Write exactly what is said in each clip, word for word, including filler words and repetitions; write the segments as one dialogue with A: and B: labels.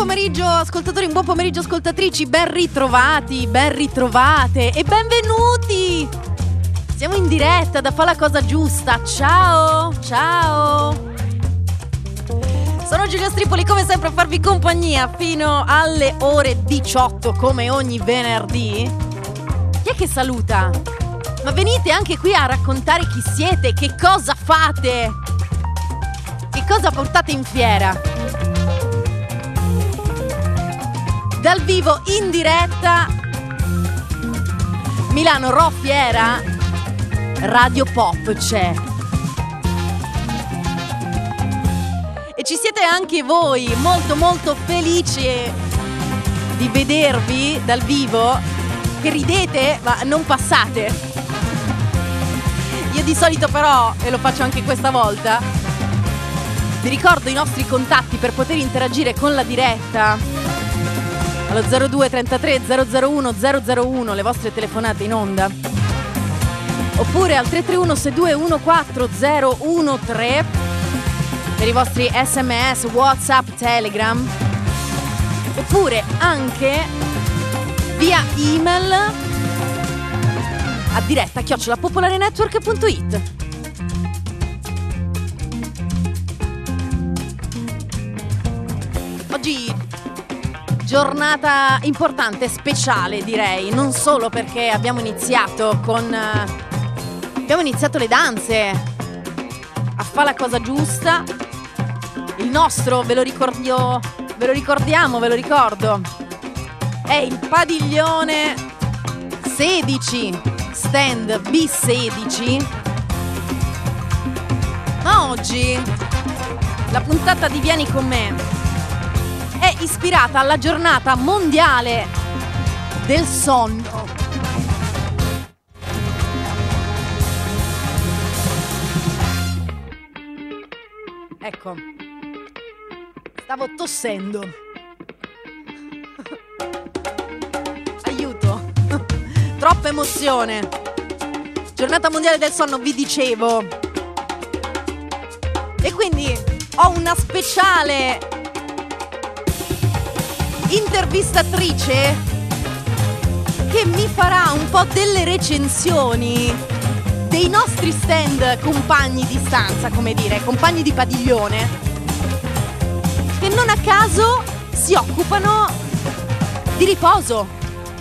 A: pomeriggio ascoltatori, un buon pomeriggio ascoltatrici, ben ritrovati, ben ritrovate e benvenuti. Siamo in diretta da Fa la cosa giusta. Ciao, ciao. Sono Giulia Stripoli, come sempre a farvi compagnia fino alle ore diciotto, come ogni venerdì. Chi è che saluta? Ma venite anche qui a raccontare chi siete, che cosa fate, che cosa portate in fiera. Dal vivo in diretta Milano Ro Fiera, Radio Pop c'è. E ci siete anche voi, molto molto felici di vedervi dal vivo, che ridete ma non passate. Io di solito però, e lo faccio anche questa volta, vi ricordo i nostri contatti per poter interagire con la diretta. Allo zero due trentatré zero zero uno zero zero uno, le vostre telefonate in onda. Oppure al tre tre uno sei due uno quattro zero uno tre per i vostri sms, WhatsApp, Telegram. Oppure anche via email a diretta chiocciola popolarenetwork punto it. Oggi giornata importante, speciale direi, non solo perché abbiamo iniziato con abbiamo iniziato le danze a Fa la cosa giusta. Il nostro, ve lo ricordio, ve lo ricordiamo, ve lo ricordo, è il padiglione sedici, stand B sedici. Ma oggi la puntata di Vieni con me è ispirata alla giornata mondiale del sonno. Ecco, stavo tossendo. Aiuto, troppa emozione. Giornata mondiale del sonno, vi dicevo. E quindi ho una speciale intervistatrice che mi farà un po' delle recensioni dei nostri stand compagni di stanza, come dire, compagni di padiglione, che non a caso si occupano di riposo.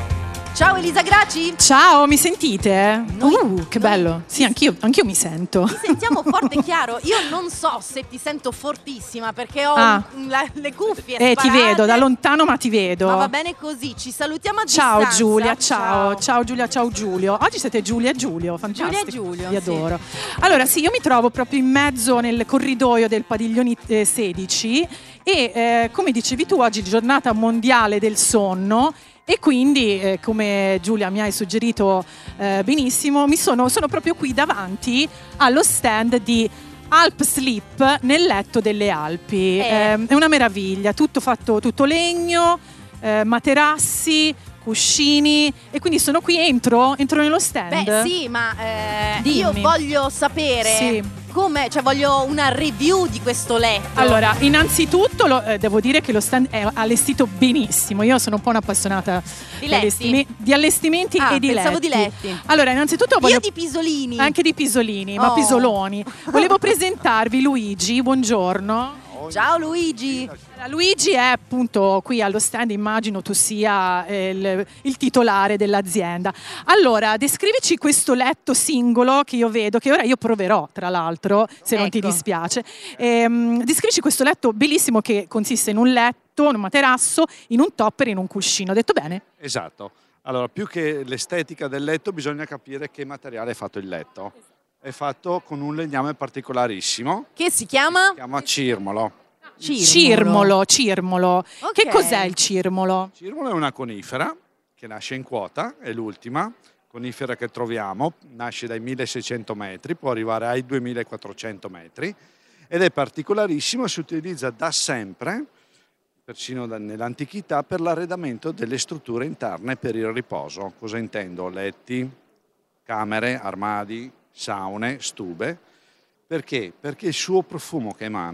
A: Ciao Elisa Graci.
B: Ciao, mi sentite?
A: Noi,
B: uh, che bello. Sì, anch'io, anch'io mi sento.
A: Ti sentiamo forte e chiaro. Io non so se ti sento fortissima perché ho
B: ah.
A: la, le cuffie
B: Eh,
A: sparate.
B: ti vedo, da lontano ma ti vedo.
A: Ma va bene così, ci salutiamo a
B: ciao
A: distanza.
B: Giulia, ciao.
A: ciao.
B: Ciao Giulia, ciao Giulio. Oggi siete Giulia e Giulio, fantastico.
A: Giulia e Giulio,
B: vi adoro.
A: Sì.
B: Allora sì, io mi trovo proprio in mezzo nel corridoio del padiglione eh, sedici e eh, come dicevi tu, oggi è giornata mondiale del sonno. E quindi, eh, come Giulia mi hai suggerito eh, benissimo, mi sono, sono proprio qui davanti allo stand di Alp Sleep nel letto delle Alpi.
A: Eh.
B: Eh, è una meraviglia, tutto fatto, tutto legno, eh, materassi, cuscini, e quindi sono qui, entro, entro nello stand.
A: Beh sì, ma eh,
B: Dimmi.
A: io voglio sapere
B: Sì.
A: come, cioè voglio una review di questo letto.
B: Allora, innanzitutto lo, eh, devo dire che lo stand è allestito benissimo. Io sono un po' un'appassionata
A: Di
B: di,
A: letti?
B: allestime- di allestimenti
A: Ah,
B: e di
A: pensavo
B: letti.
A: di letti.
B: Allora, innanzitutto voglio
A: Io di pisolini.
B: anche di pisolini, ma
A: Oh.
B: pisoloni. Volevo presentarvi Luigi, buongiorno.
A: Ciao Luigi.
B: Luigi è appunto qui allo stand, immagino tu sia eh, il, il titolare dell'azienda. Allora, descrivici questo letto singolo che io vedo, che ora io proverò tra l'altro, se non ti
A: Ecco.
B: dispiace. Ehm, descrivici questo letto bellissimo che consiste in un letto, in un materasso, in un topper e in un cuscino. Detto bene?
C: Esatto. Allora, più che l'estetica del letto, bisogna capire che materiale è fatto il letto. È fatto con un legname particolarissimo,
A: Che si chiama?
C: si chiama cirmolo.
B: Cirmolo, cirmolo.
A: Ok.
B: Che cos'è il cirmolo?
C: Il cirmolo è una conifera che nasce in quota, è l'ultima conifera che troviamo, nasce dai milleseicento metri, può arrivare ai duemilaquattrocento metri ed è particolarissimo, si utilizza da sempre, persino da- nell'antichità, per l'arredamento delle strutture interne per il riposo. Cosa intendo? Letti, camere, armadi, saune, stube. Perché? Perché il suo profumo che emana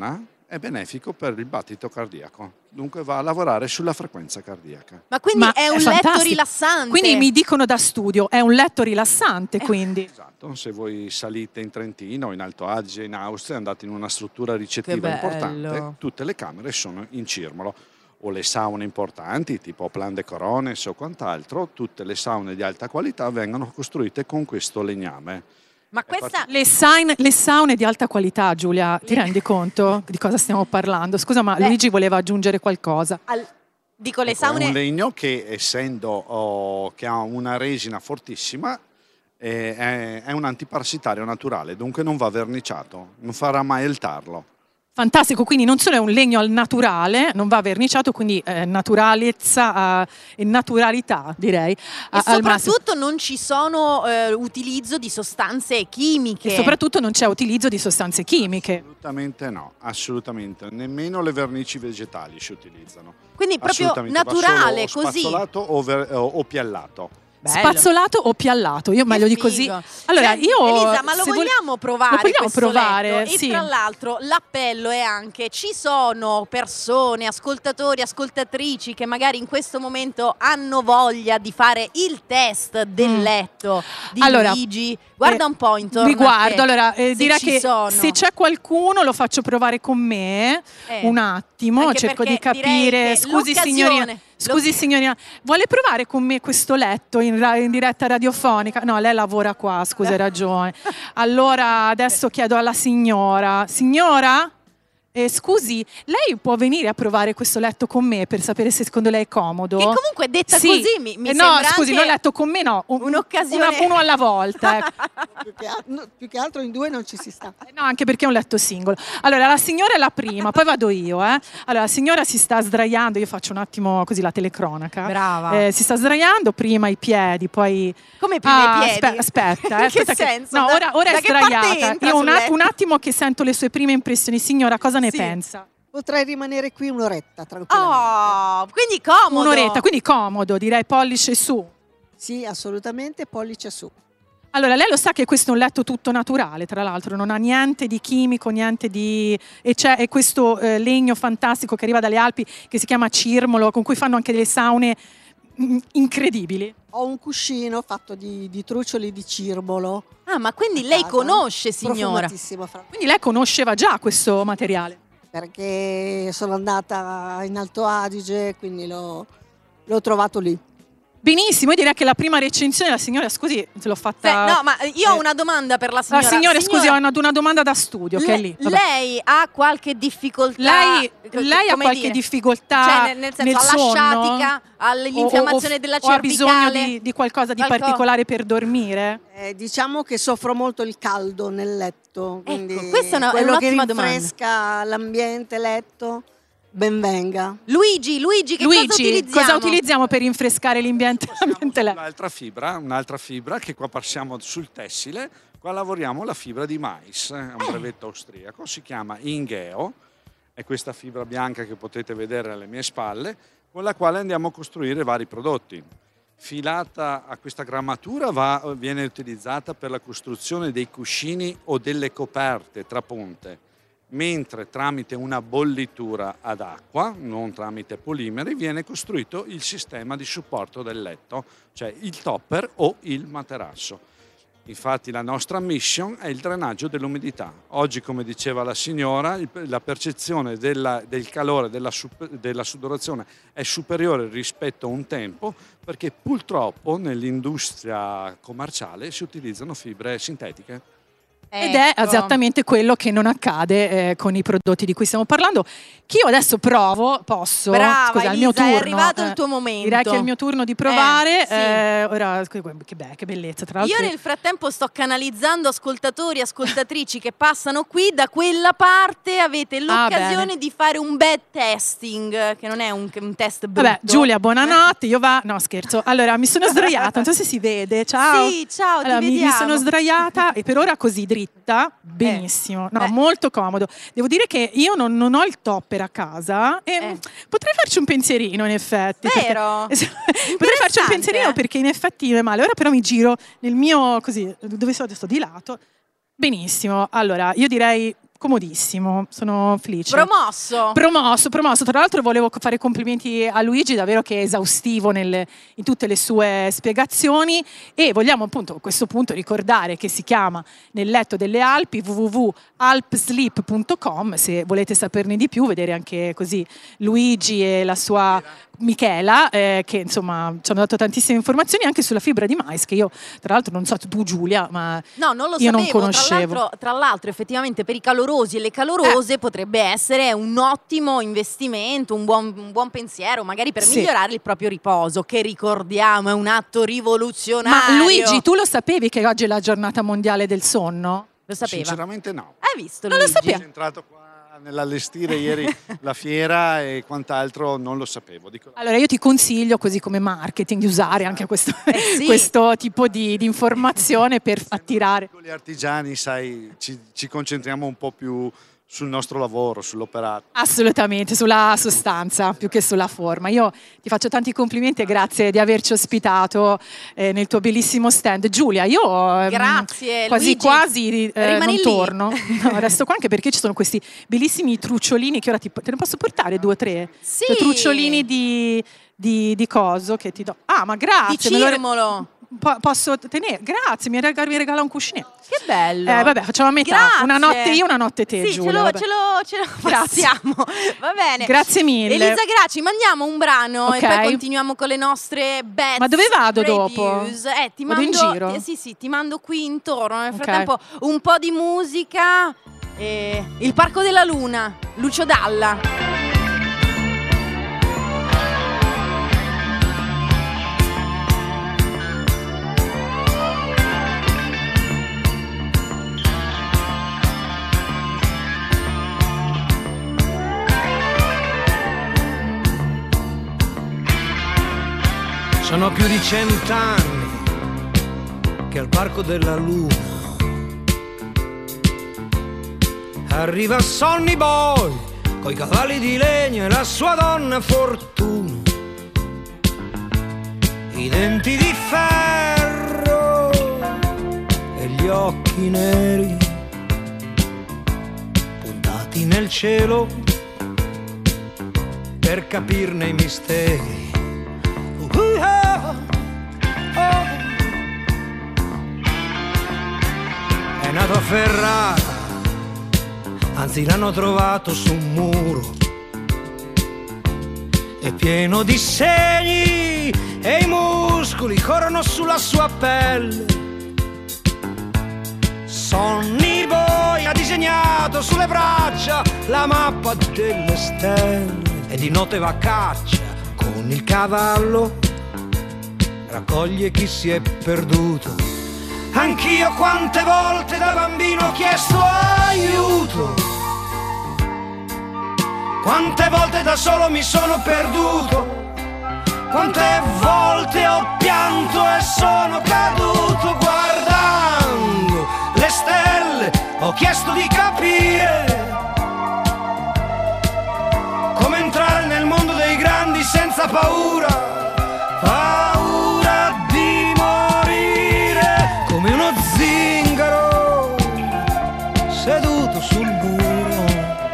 C: è benefico per il battito cardiaco, dunque va a lavorare sulla frequenza cardiaca.
A: Ma quindi
B: Ma
A: è un
B: è
A: letto
B: fantastico.
A: rilassante?
B: Quindi mi dicono da studio, è un letto rilassante, quindi.
C: Esatto, se voi salite in Trentino, in Alto Adige, in Austria, andate in una struttura ricettiva
A: Che
C: importante,
A: bello.
C: tutte le camere sono in cirmolo. O le saune importanti, tipo Plan de Corones o quant'altro, tutte le saune di alta qualità vengono costruite con questo legname.
A: Ma questa...
B: Le, saune, le saune di alta qualità, Giulia, ti
A: Le-
B: rendi conto di cosa stiamo parlando? Scusa, ma
A: Beh.
B: Luigi voleva aggiungere qualcosa.
A: al- Dico, le
C: Ecco, è
A: saune...
C: un legno che, essendo oh, che ha una resina fortissima, eh, è, è un antiparassitario naturale, dunque non va verniciato, non farà mai il tarlo.
B: Fantastico, quindi non solo è un legno al naturale, non va verniciato, quindi eh, naturalezza eh, e naturalità, direi.
A: E
B: a- al massimo.
A: soprattutto non ci sono eh, utilizzo di sostanze chimiche.
B: E soprattutto non c'è utilizzo di sostanze chimiche.
C: Assolutamente no, assolutamente. Nemmeno le vernici vegetali si utilizzano.
A: Quindi proprio
C: Assolutamente, va
A: naturale,
C: solo
A: così.
C: spazzolato o, ver- o- o piallato.
A: Bello.
B: Spazzolato o piallato? Io meglio di così.
A: figo.
B: Allora,
A: Senti,
B: io
A: Elisa, ma lo
B: se vol-
A: vogliamo provare?
B: Lo vogliamo
A: questo
B: provare,
A: letto?
B: sì.
A: E tra l'altro l'appello è anche: ci sono persone, ascoltatori, ascoltatrici che magari in questo momento hanno voglia di fare il test del
B: Mm.
A: letto di
B: Allora,
A: Luigi. Guarda
B: eh,
A: un po' intorno
B: Mi
A: a te,
B: guardo, allora eh,
A: se
B: direi
A: ci
B: che
A: sono.
B: se c'è qualcuno lo faccio provare con me
A: Eh.
B: un attimo,
A: Anche
B: cerco di
A: perché direi
B: capire.
A: che
B: Scusi
A: l'occasione-
B: signorina, scusi
A: l'oc-
B: signorina, vuole provare con me questo letto in, ra- in diretta radiofonica? No, lei lavora qua, scusa, hai ragione. Allora adesso chiedo alla signora. Signora? Eh, scusi, lei può venire a provare questo letto con me per sapere se secondo lei è comodo?
A: Che comunque detta
B: Sì.
A: così mi, mi
B: Eh, no,
A: sembra
B: scusi,
A: anche
B: non letto con me, no. un-
A: un'occasione.
B: una- uno alla volta, ecco.
D: Più che, al- no, più che altro in due non ci si sta.
B: No, anche perché è un letto singolo. Allora, la signora è la prima, poi vado io. Eh. Allora, la signora si sta sdraiando, io faccio un attimo così la telecronaca.
A: Brava.
B: Eh, si sta sdraiando, prima i piedi, poi...
A: Come prima
B: Ah,
A: i piedi?
B: aspe- aspetta, eh,
A: In che
B: aspetta che-
A: senso?
B: No,
A: Da-
B: ora, ora
A: da
B: è
A: che parte
B: sdraiata.
A: entra
B: Io un,
A: sul
B: at-
A: letto?
B: un attimo che sento le sue prime impressioni. Signora, cosa ne
A: Sì.
B: pensa?
D: Potrei rimanere qui un'oretta tranquillamente.
A: Oh, quindi comodo.
B: Un'oretta, quindi comodo, direi pollice su.
D: Sì, assolutamente, pollice su.
B: Allora, lei lo sa che questo è un letto tutto naturale, tra l'altro, non ha niente di chimico, niente di... E c'è e questo eh, legno fantastico che arriva dalle Alpi, che si chiama cirmolo, con cui fanno anche delle saune mm, incredibili.
D: Ho un cuscino fatto di, di trucioli di cirmolo.
A: Ah, ma quindi
D: a
A: lei
D: casa.
A: conosce, signora?
D: Profumatissimo, fra-
B: Quindi lei conosceva già questo materiale.
D: perché sono andata in Alto Adige, quindi l'ho, l'ho trovato lì.
B: Benissimo, io direi che la prima recensione, la signora, scusi, se l'ho fatta...
A: Beh, no, ma io ho
B: eh,
A: una domanda per la
B: La
A: signora.
B: signora, scusi, ho una, una domanda da studio che è lì. Vabbè.
A: Lei ha qualche difficoltà?
B: Lei,
A: co-
B: lei ha
A: come
B: qualche
A: dire?
B: difficoltà
A: Cioè, nel, nel senso,
B: nel
A: alla
B: sonno?
A: sciatica, all'infiammazione
B: O- o-
A: della
B: o ha bisogno
A: cervicale?
B: di, di qualcosa di
A: Qualco-
B: particolare per dormire?
D: Eh, diciamo che soffro molto il caldo nel letto, quindi
A: Ecco, questa è una- è
D: quello che
A: un'ottima domanda.
D: rinfresca l'ambiente letto, ben venga.
A: Luigi, Luigi, che cosa
B: Luigi,
A: utilizziamo?
B: cosa utilizziamo per rinfrescare l'ambiente? l'ambiente letto?
C: Un'altra fibra, un'altra fibra che qua passiamo sul tessile, qua lavoriamo la fibra di mais, è un brevetto austriaco, si chiama Ingeo, è questa fibra bianca che potete vedere alle mie spalle, con la quale andiamo a costruire vari prodotti. Filata a questa grammatura va, viene utilizzata per la costruzione dei cuscini o delle coperte trapunte, mentre tramite una bollitura ad acqua, non tramite polimeri, viene costruito il sistema di supporto del letto, cioè il topper o il materasso. Infatti la nostra mission è il drenaggio dell'umidità. Oggi, come diceva la signora, il- la percezione della- del calore, della, sup- della sudorazione è superiore rispetto a un tempo, perché purtroppo nell'industria commerciale si utilizzano fibre sintetiche.
B: Ed è
A: Ecco.
B: esattamente quello che non accade eh, con i prodotti di cui stiamo parlando, che io adesso provo, posso?
A: Brava,
B: Scusa, è il
A: Elisa,
B: mio turno.
A: è arrivato
B: eh,
A: il tuo momento.
B: Direi che è il mio turno di provare.
A: Eh, sì.
B: eh, ora, che, be- che bellezza, tra l'altro.
A: Io nel frattempo sto canalizzando ascoltatori e ascoltatrici che passano qui, da quella parte avete l'occasione
B: bene.
A: di fare un bed testing, che non è un, un test brutto.
B: Vabbè, Giulia, buonanotte, io va... No, scherzo. Allora, mi sono sdraiata, non so se si vede, ciao.
A: Sì, ciao, ti
B: Allora, mi, mi
A: vediamo.
B: sono sdraiata e per ora così dritta, benissimo, no,
A: Beh.
B: molto comodo. Devo dire che io non, non ho il topper a casa e
A: Eh.
B: potrei farci un pensierino in effetti. perché-
A: Vero?
B: potrei farci un
A: Interessante,
B: pensierino
A: eh.
B: perché in effetti non è male. Ora però mi giro nel mio, così, dove sto adesso di lato. Benissimo, allora io direi comodissimo, sono felice.
A: Promosso.
B: Promosso, promosso. Tra l'altro volevo fare complimenti a Luigi, davvero che è esaustivo nelle, in tutte le sue spiegazioni, e vogliamo appunto a questo punto ricordare che si chiama Nel letto delle Alpi, w w w punto alpsleep punto com, se volete saperne di più, vedere anche così Luigi e la sua Michela, eh, che insomma ci hanno dato tantissime informazioni anche sulla fibra di mais, che io tra l'altro non so tu Giulia, ma
A: no, non lo
B: io
A: sapevo,
B: non conoscevo.
A: Tra l'altro, tra l'altro effettivamente per i calorosi e le calorose eh. potrebbe essere un ottimo investimento, un buon, un buon pensiero, magari per
B: sì.
A: migliorare il proprio riposo, che ricordiamo è un atto rivoluzionario.
B: Ma Luigi, tu lo sapevi che oggi è la giornata mondiale del sonno?
A: Lo sapeva?
C: Sinceramente no.
A: Hai visto,
B: non
A: Luigi?
B: lo sapevo.
C: Sono entrato qua nell'allestire ieri la fiera e quant'altro, non lo sapevo. Dico...
B: Allora io ti consiglio, così come marketing, di usare anche questo,
A: eh sì.
B: questo tipo di, di informazione per attirare.
C: Con gli artigiani, sai, ci, ci concentriamo un po' più sul nostro lavoro, sull'operato.
B: Assolutamente, sulla sostanza più che sulla forma. Io ti faccio tanti complimenti e grazie di averci ospitato eh, nel tuo bellissimo stand. Giulia, io
A: grazie,
B: ehm, quasi
A: Luigi.
B: quasi eh, non
A: lì.
B: torno, no, resto qua anche perché ci sono questi bellissimi trucciolini che ora ti, te ne posso portare due o tre?
A: Sì.
B: Due trucciolini di, di, di coso che ti do. Ah, ma grazie.
A: Di
B: me lo-
A: Cirmolo.
B: Po- posso tenere? Grazie, mi regala, mi regala un cuscinetto.
A: Che bello.
B: Eh, vabbè, facciamo a metà.
A: Grazie.
B: Una notte io, una notte te,
A: sì,
B: Giulia.
A: ce lo,
B: vabbè.
A: ce lo, ce lo passiamo. Va bene.
B: Grazie mille.
A: Elisa Graci, mandiamo un brano
B: Ok.
A: e poi continuiamo con le nostre best
B: Ma dove vado
A: reviews.
B: dopo?
A: Eh, ti
B: Vado
A: mando,
B: in giro?
A: ti- sì, sì, ti mando qui intorno. Nel
B: Ok.
A: frattempo un po' di musica. E il Parco della Luna, Lucio Dalla.
E: Sono più di cent'anni che al Parco della Luna arriva Sonny Boy coi cavalli di legno e la sua donna Fortuna, i denti di ferro e gli occhi neri puntati nel cielo per capirne i misteri. È nato a Ferrara, anzi l'hanno trovato su un muro, è pieno di segni e i muscoli corrono sulla sua pelle. Sonny Boy ha disegnato sulle braccia la mappa delle stelle e di notte va a caccia con il cavallo, raccoglie chi si è perduto. Anch'io quante volte da bambino ho chiesto aiuto, quante volte da solo mi sono perduto, quante volte ho pianto e sono caduto. Guardando le stelle ho chiesto di capire come entrare nel mondo dei grandi senza paura. Paura di morire come uno zingaro seduto sul muro,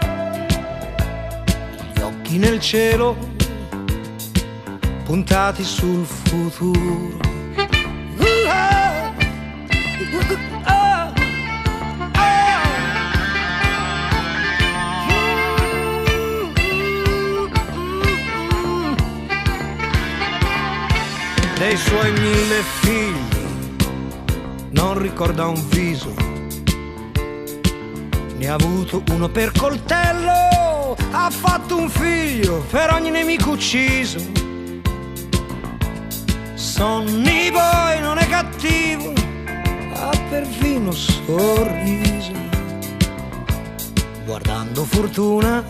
E: gli occhi nel cielo puntati sul futuro. Dei suoi mille figli non ricorda un viso, ne ha avuto uno per coltello, ha fatto un figlio per ogni nemico ucciso. Sonny Boy non è cattivo, ha perfino sorriso. Guardando Fortuna,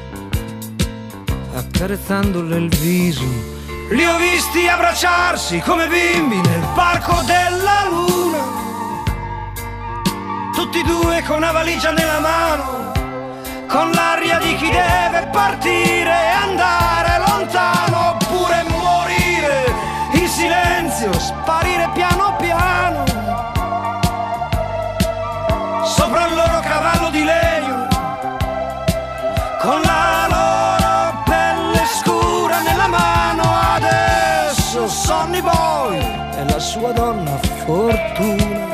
E: accarezzandole il viso, li ho visti abbracciarsi come bimbi nel Parco della Luna, tutti e due con una valigia nella mano, con l'aria di chi deve partire e andare lontano, oppure morire in silenzio, sparire piano piano. Sopra il loro cavallo di legno Sonny Boy e la sua donna Fortuna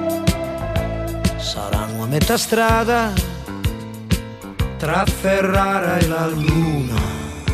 E: saranno a metà strada tra Ferrara e la luna.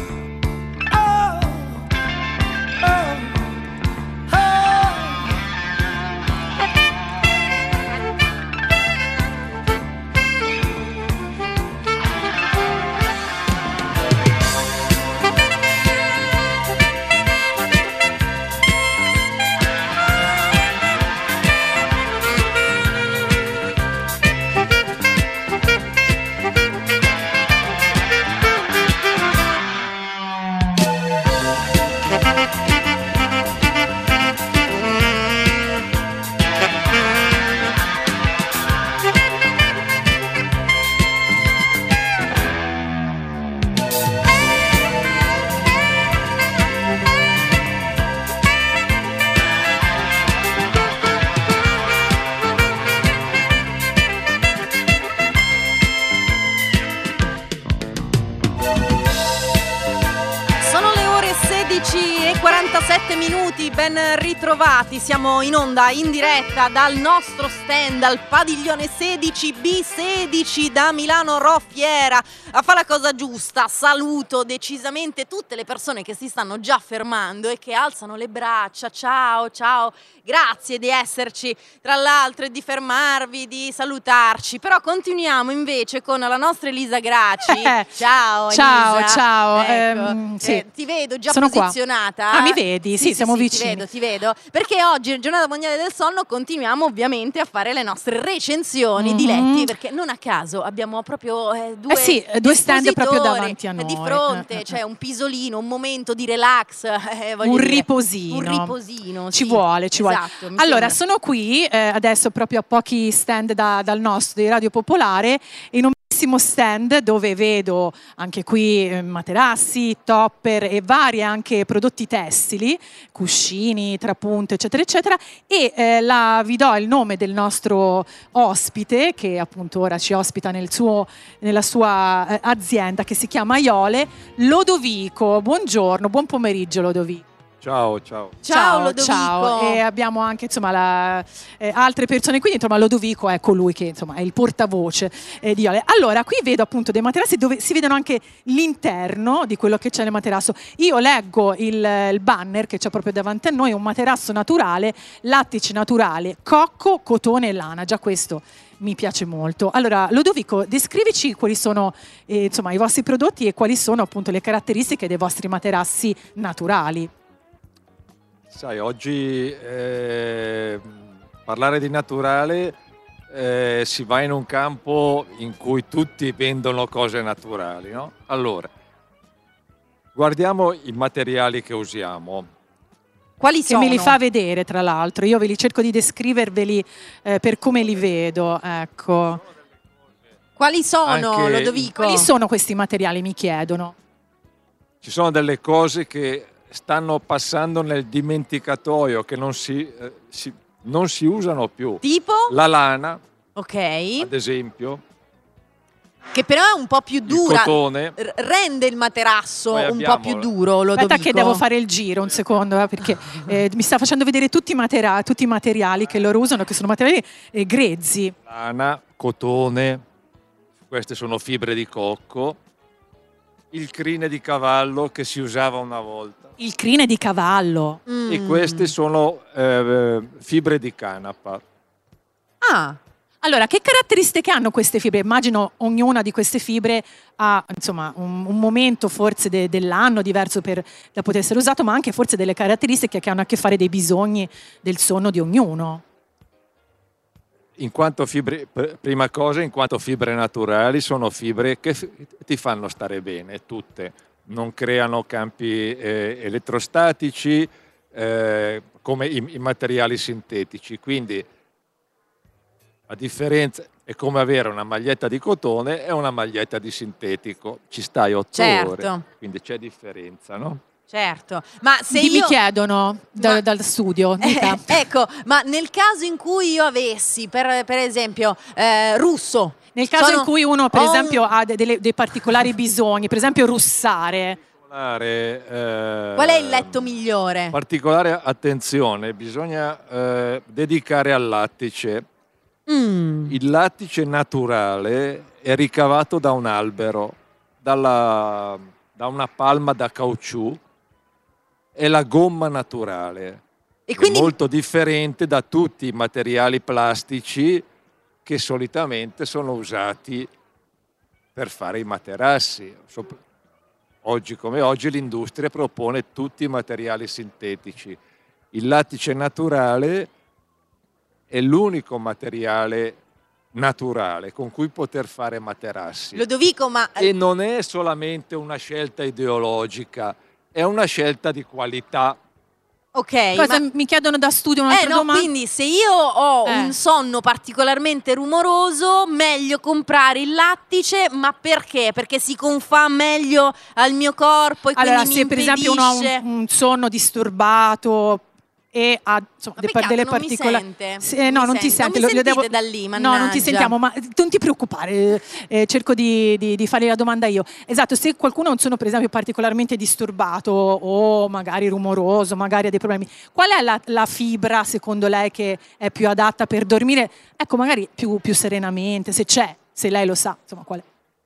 A: quarantasette minuti, ben ritrovati, siamo in onda in diretta dal nostro stand al padiglione sedici B sedici da Milano Roffiera a fare la cosa giusta. Saluto decisamente tutte le persone che si stanno già fermando e che alzano le braccia. Ciao, ciao, grazie di esserci tra l'altro e di fermarvi, di salutarci. Però continuiamo invece con la nostra Elisa Graci. Ciao Elisa.
B: Ciao, ciao.
A: Ecco,
B: ehm, sì.
A: eh, ti vedo già
B: Sono
A: posizionata.
B: Qua. Ah, mi vedi? Sì,
A: sì
B: siamo
A: sì,
B: vicini.
A: Ti vedo, ti vedo. Perché oggi, giornata mondiale del sonno, continuiamo ovviamente a fare le nostre recensioni
B: mm-hmm.
A: di letti, perché non a caso abbiamo proprio eh, due,
B: eh sì, due stand proprio davanti a noi.
A: Di fronte,
B: eh,
A: c'è cioè un pisolino, un momento di relax. Eh,
B: un
A: dire,
B: riposino.
A: Un riposino,
B: Ci
A: sì.
B: vuole, ci
A: esatto,
B: vuole. Allora,
A: sembra.
B: sono qui eh, adesso proprio a pochi stand da, dal nostro, di Radio Popolare, in un stand dove vedo anche qui eh, materassi, topper e vari anche prodotti tessili, cuscini, trapunte, eccetera, eccetera. E eh, la, vi do il nome del nostro ospite, che appunto ora ci ospita nel suo, nella sua eh, azienda, che si chiama Iole, Lodovico. Buongiorno, buon pomeriggio Lodovico.
C: Ciao, ciao.
A: Ciao Lodovico.
B: Ciao. E abbiamo anche insomma la, eh, altre persone qui dentro, ma Lodovico è colui che insomma è il portavoce eh, di Iole. Allora, qui vedo appunto dei materassi dove si vedono anche l'interno di quello che c'è nel materasso. Io leggo il, il banner che c'è proprio davanti a noi, un materasso naturale, lattice naturale, cocco, cotone e lana. Già questo mi piace molto. Allora, Lodovico, descrivici quali sono eh, insomma i vostri prodotti e quali sono appunto le caratteristiche dei vostri materassi naturali.
F: Sai, oggi eh, parlare di naturale eh, si va in un campo in cui tutti vendono cose naturali, no? Allora, guardiamo i materiali che usiamo.
A: Quali
B: che
A: sono?
B: me li fa vedere, tra l'altro. Io ve li cerco di descriverveli eh, per come li vedo, ecco.
A: Quali sono,
F: Anche-
A: Lodovico?
B: Quali sono questi materiali, mi chiedono?
F: Ci sono delle cose che stanno passando nel dimenticatoio, che non si, eh, si- non si usano più.
A: Tipo?
F: La lana,
A: Ok.
F: ad esempio,
A: Che però è un po' più
F: il
A: dura.
F: cotone.
A: R- rende il materasso
F: Poi
A: un
F: abbiamo
A: po' più duro, Lodovico.
B: Aspetta che devo fare il giro un secondo, eh, perché eh, mi sta facendo vedere tutti i, matera- tutti i materiali che loro usano, che sono materiali eh, grezzi.
F: Lana, cotone, queste sono fibre di cocco, il crine di cavallo che si usava una volta.
B: Il crine di cavallo.
A: Mm.
F: E queste sono eh, fibre di canapa.
A: Ah,
B: Allora, che caratteristiche hanno queste fibre? Immagino ognuna di queste fibre ha insomma un, un momento forse de- dell'anno diverso per, da poter essere usato, ma anche forse delle caratteristiche che hanno a che fare dei bisogni del sonno di ognuno.
F: In quanto fibre, pr- prima cosa, in quanto fibre naturali, sono fibre che f- ti fanno stare bene, tutte. Non creano campi eh, elettrostatici eh, come i, i materiali sintetici. Quindi, a differenza, è come avere una maglietta di cotone e una maglietta di sintetico. Ci stai otto
A: Certo.
F: ore, quindi c'è differenza, no?
A: certo. Ma se
B: Di- Mi
A: io...
B: chiedono da-
A: Ma-
B: dal studio. dica.
A: Eh, ecco, ma nel caso in cui io avessi, per, per esempio, eh, russo.
B: Nel caso
A: sono-
B: in cui uno, per
A: ho un-
B: esempio, ha de- delle- dei particolari bisogni, per esempio russare.
F: Eh,
A: Qual è il letto migliore?
F: Particolare attenzione, bisogna eh, dedicare al lattice.
A: Mm.
F: Il lattice naturale è ricavato da un albero, dalla, da una palma da caucciù, è la gomma naturale.
A: E quindi...
F: È molto differente da tutti i materiali plastici che solitamente sono usati per fare i materassi. Oggi come oggi l'industria propone tutti i materiali sintetici. Il lattice naturale è l'unico materiale naturale con cui poter fare materassi.
A: Lodovico, ma...
F: E non è solamente una scelta ideologica, è una scelta di qualità.
A: Ok,
B: Cosa
A: ma...
B: mi chiedono da studio un'altra
A: eh, no,
B: domanda?
A: quindi se io ho
B: Eh.
A: un sonno particolarmente rumoroso, meglio comprare il lattice, ma perché? Perché si confà meglio al mio corpo e
B: Allora,
A: quindi mi
B: se per esempio uno ha
A: impedisce...
B: un, un sonno disturbato e ha insomma,
A: Ma
B: de-
A: peccato,
B: delle
A: non mi
B: particolari.
A: sente.
B: Sì, eh,
A: Non
B: no,
A: mi
B: non ti
A: sente.
B: sente.
A: Non mi
B: lo- lo
A: sentite da lì,
B: No, non ti
A: mannaggia.
B: sentiamo, ma non ti preoccupare, eh, eh, cerco di, di, di fare la domanda io. Esatto, se qualcuno ha un sonno per esempio particolarmente disturbato o magari rumoroso, magari ha dei problemi, qual è la, la fibra secondo lei che è più adatta per dormire? Ecco, magari più, più serenamente, se c'è, se lei lo sa, insomma, qual è?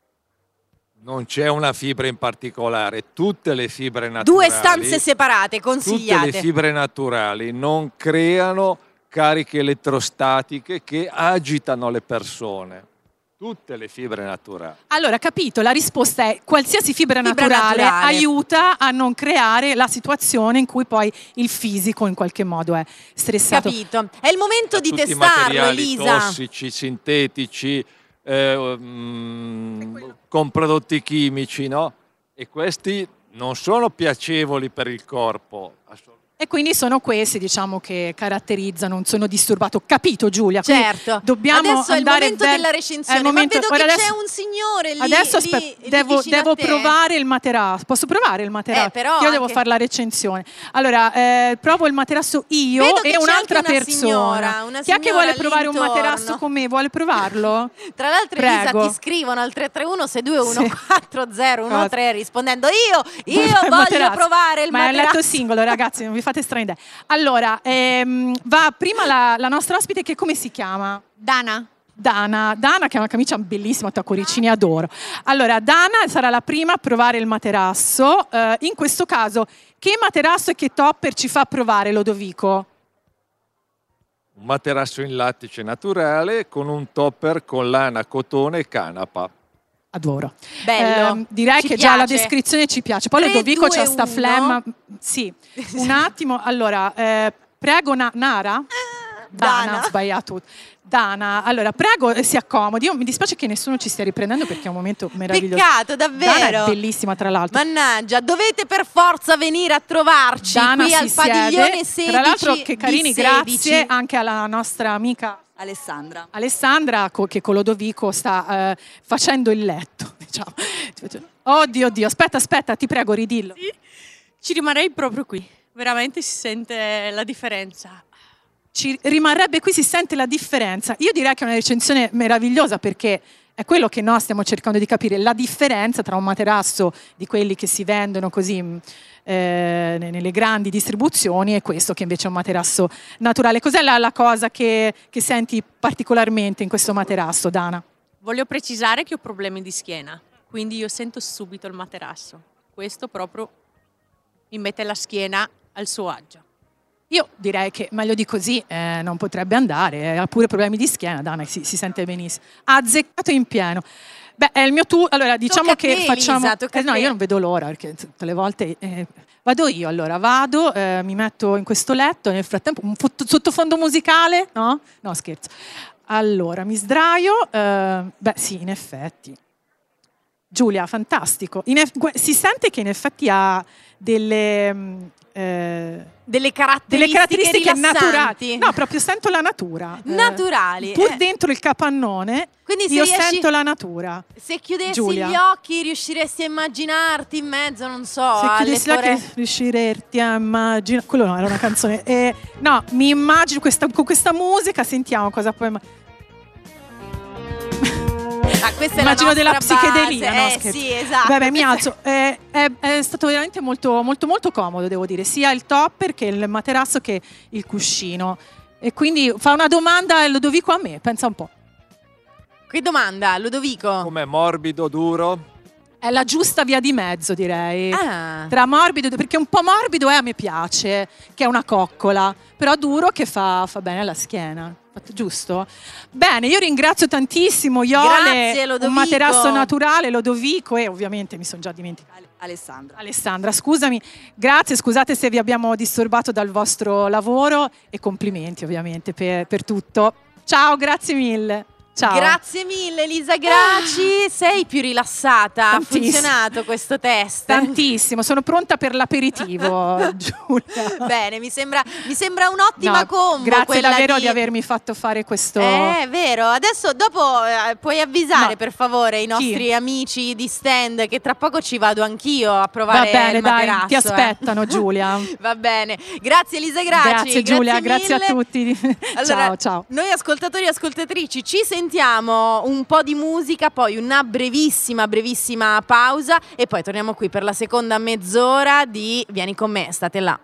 F: Non c'è una fibra in particolare, tutte le fibre naturali.
A: Due stanze separate,
F: Tutte
A: consigliate.
F: le fibre naturali non creano cariche elettrostatiche che agitano le persone. Tutte le fibre naturali.
B: Allora, capito, la risposta è qualsiasi fibra,
A: Fibra
B: naturale,
A: naturale.
B: aiuta a non creare la situazione in cui poi il fisico in qualche modo è stressato.
A: Capito. È il momento di
F: Tutti i
A: testarlo,
F: materiali
A: Elisa.
F: tossici, sintetici, eh, mm, con prodotti chimici, no? E questi non sono piacevoli per il corpo.
B: E quindi sono questi, diciamo, che caratterizzano un sonno disturbato. Capito, Giulia? Quindi
A: Certo.
B: dobbiamo
A: Adesso è il
B: andare
A: momento
B: ver-
A: della
B: è
A: recensione.
B: il momento-
A: Ma vedo
B: guarda,
A: che
B: adesso-
A: c'è un signore lì.
B: Adesso
A: lì,
B: aspetta,
A: lì
B: devo,
A: vicino a
B: devo
A: te.
B: provare il materasso. Posso provare il materasso?
A: Eh, però
B: Io devo
A: anche-
B: fare la recensione. Allora, eh, provo il materasso io
A: Vedo che
B: e
A: c'è
B: un'altra
A: anche una
B: persona.
A: signora, una
B: Chi è che
A: signora
B: vuole provare un
A: lì intorno.
B: materasso con me? Vuole provarlo?
A: Tra l'altro,
B: Prego.
A: Elisa, ti scrivono al tre tre uno sei due uno quattro zero uno tre rispondendo io, io
B: Il
A: voglio
B: materasso.
A: provare il
B: Ma è un
A: materasso.
B: letto singolo, ragazzi, non vi fate strane idee. Allora, ehm, va prima la, la nostra ospite che come si chiama?
A: Dana.
B: Dana, Dana che ha una camicia bellissima, a cuoricini, adoro. Allora, Dana sarà la prima a provare il materasso. Eh, in questo caso, che materasso e che topper ci fa provare Lodovico?
F: Un materasso in lattice naturale con un topper con lana, cotone e canapa.
B: Adoro.
A: Bello.
B: Ehm, direi
A: Ci
B: che già la
A: piace.
B: descrizione ci piace. Poi
A: tre,
B: Lodovico
A: due,
B: c'ha sta
A: uno.
B: flemma. Sì, un attimo. Allora, eh, prego Na- Nara?
A: Dana.
B: ho sbagliato. Dana, allora prego eh, si accomodi. Io mi dispiace che nessuno ci stia riprendendo perché è un momento meraviglioso.
A: Peccato,
B: Dana
A: davvero.
B: è bellissima tra l'altro.
A: Mannaggia, dovete per forza venire a trovarci
B: Dana
A: qui
B: si
A: al padiglione
B: siede.
A: sedici.
B: Tra l'altro che carini,
A: di sedici.
B: grazie anche alla nostra amica
G: Alessandra.
B: Alessandra co- che con Lodovico sta eh, facendo il letto, diciamo. Oddio, oddio, aspetta, aspetta, ti prego, ridillo.
H: Sì, ci rimarrei proprio qui. Veramente si sente la differenza.
B: Ci rimarrebbe qui, si sente la differenza. Io direi che è una recensione meravigliosa perché è quello che noi stiamo cercando di capire, la differenza tra un materasso di quelli che si vendono così eh, nelle grandi distribuzioni e questo che invece è un materasso naturale. Cos'è la, la cosa che, che senti particolarmente in questo materasso, Dana?
H: Voglio precisare che ho problemi di schiena, quindi io sento subito il materasso. Questo proprio mi mette la schiena al suo agio.
B: Io direi che meglio di così eh, non potrebbe andare, ha pure problemi di schiena, Dana, si, si sente benissimo. Ha azzeccato in pieno. Beh, è il mio tour, allora diciamo
A: Tocca a
B: che
A: te,
B: facciamo...
A: Elisa, tocca a
B: eh, no,
A: te.
B: io non vedo l'ora perché tutte le volte... eh, vado io, allora, vado, eh, mi metto in questo letto, nel frattempo un fotto- sottofondo musicale, no? No, scherzo. Allora, mi sdraio, eh, beh sì, in effetti. Giulia, fantastico. In eff- gu- si sente che in effetti ha delle... mh, eh,
A: Delle caratteristiche,
B: delle caratteristiche naturali.
A: rilassanti.
B: No, proprio sento la natura. Eh,
A: Naturali.
B: pur
A: eh.
B: dentro il capannone,
A: Quindi se
B: io
A: riesci-
B: sento la natura.
A: Se chiudessi
B: Giulia.
A: gli occhi riusciresti a immaginarti in mezzo, non so,
B: Se
A: alle
B: chiudessi gli occhi
A: foreste.
B: riusciresti a immaginare... Quello no, era una canzone. Eh, no, mi immagino questa, con questa musica, sentiamo cosa poi...
A: Ah, questa è
B: Immagino
A: la
B: della
A: nostra
B: psichedelia,
A: base.
B: no,
A: Eh,
B: scherzo.
A: sì, esatto.
B: Vabbè, mi alzo. Eh, è, è stato veramente molto, molto, molto comodo, devo dire, sia il topper che il materasso che il cuscino. E quindi fa una domanda Ludovico a me, pensa un po'.
A: Che domanda, Ludovico?
F: Com'è, morbido, duro?
B: È la giusta via di mezzo, direi.
A: Ah.
B: Tra morbido, perché un po' morbido è a me piace, che è una coccola, però duro che fa, fa bene alla schiena. Fatto giusto? Bene, io ringrazio tantissimo Iole,
A: Grazie, Lodovico.
B: un materasso naturale, Lodovico e ovviamente mi sono già dimenticata.
D: Alessandra.
B: Alessandra, scusami, grazie, scusate se vi abbiamo disturbato dal vostro lavoro e complimenti ovviamente per, per tutto. Ciao, grazie mille. Ciao.
A: Grazie mille Elisa Graci, sei più rilassata,
B: Tantissimo.
A: ha funzionato questo test?
B: Tantissimo, sono pronta per l'aperitivo, Giulia.
A: Bene, mi sembra, mi sembra un'ottima
B: No,
A: combo.
B: grazie
A: quella
B: davvero
A: di...
B: di avermi fatto fare questo.
A: Eh, è vero, adesso dopo eh, puoi avvisare
B: No.
A: per favore i nostri
B: Chi?
A: amici di stand che tra poco ci vado anch'io a provare
B: Va bene,
A: il
B: dai,
A: materasso.
B: ti aspettano,
A: eh.
B: Giulia.
A: Va bene, grazie Elisa Graci.
B: Grazie Giulia,
A: grazie
B: grazie a
A: mille.
B: tutti.
A: Allora,
B: ciao, ciao.
A: Noi ascoltatori e ascoltatrici ci sentiamo un po' di musica, poi una brevissima, brevissima pausa e poi torniamo qui per la seconda mezz'ora di Vieni con me, state là.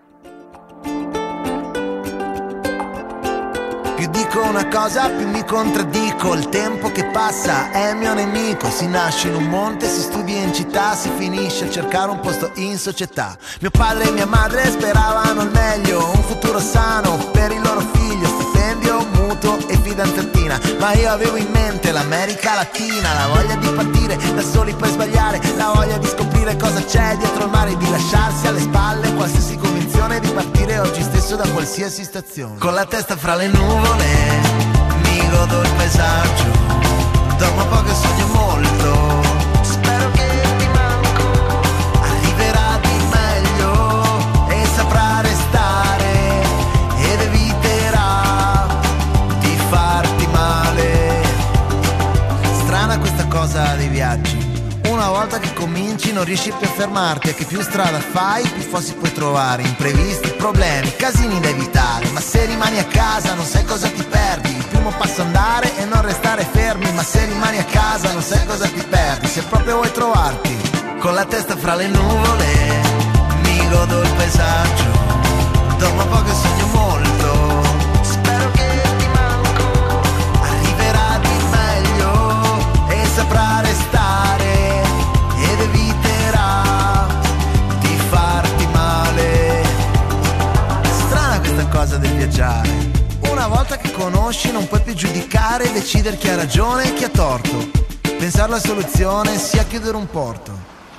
G: Più dico una cosa, più mi contraddico. Il tempo che passa è mio nemico. Si nasce in un monte, si studia in città, si finisce a cercare un posto in società. Mio padre e mia madre speravano il meglio, un futuro sano per il loro figlio, stipendio, mutuo e fidanzatina. Ma io avevo in mente l'America Latina, la voglia di partire da soli per sbagliare, la voglia di scoprire cosa c'è dietro il mare, di lasciarsi alle spalle qualsiasi convinzione, di partire oggi stesso da qualsiasi stazione. Con la testa fra le nuvole mi godo il paesaggio, dormo poco e sogno molto, spero che ti manco, arriverà di meglio e saprà restare ed eviterà di farti male. Strana questa cosa dei viaggi, una volta che cominci non riesci più a fermarti, e che più strada fai più fossi puoi trovare, imprevisti, problemi, casini da evitare. Ma se rimani a casa non sai cosa ti perdi, il primo passo andare e non restare fermi. Ma se rimani a casa non sai cosa ti perdi, se proprio vuoi trovarti con la testa fra le nuvole mi godo il paesaggio, dormo poco e sogno molto, spero che ti manco, arriverà di meglio e saprà restare ed eviterà di farti male. Strana questa cosa del viaggiare, una volta che conosci non puoi più giudicare e decidere chi ha ragione e chi ha torto, pensare la soluzione sia chiudere un porto.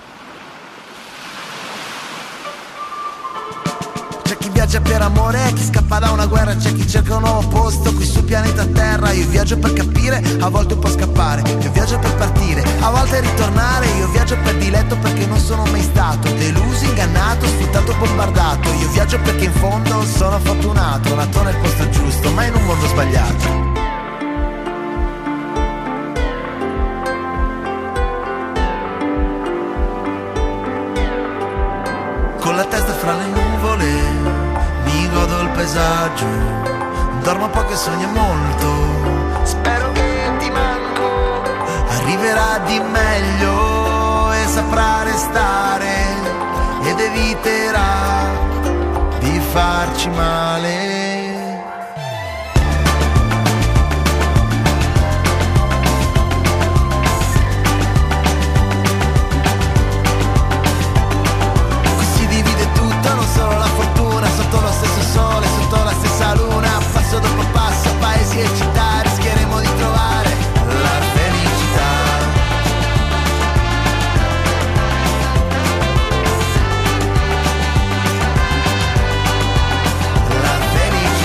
G: C'è chi viaggia per amore, chi scappa da una guerra, c'è chi cerca un nuovo posto qui sul pianeta Terra. Io viaggio per capire, a volte un po' scappare, io viaggio per partire, a volte ritornare. Io viaggio per diletto perché non sono mai stato deluso, ingannato, sfruttato, bombardato. Io viaggio perché in fondo sono fortunato, nato nel posto giusto ma in un mondo sbagliato. Con la testa fra le nuvole mi godo il paesaggio, dormo poco e sogno molto, spero che ti manco, arriverà di meglio e saprà restare ed eviterà di farci male. Solo la fortuna, sotto lo stesso sole, sotto la stessa luna, passo dopo passo, paesi e città, rischieremo di trovare la felicità. La felicità.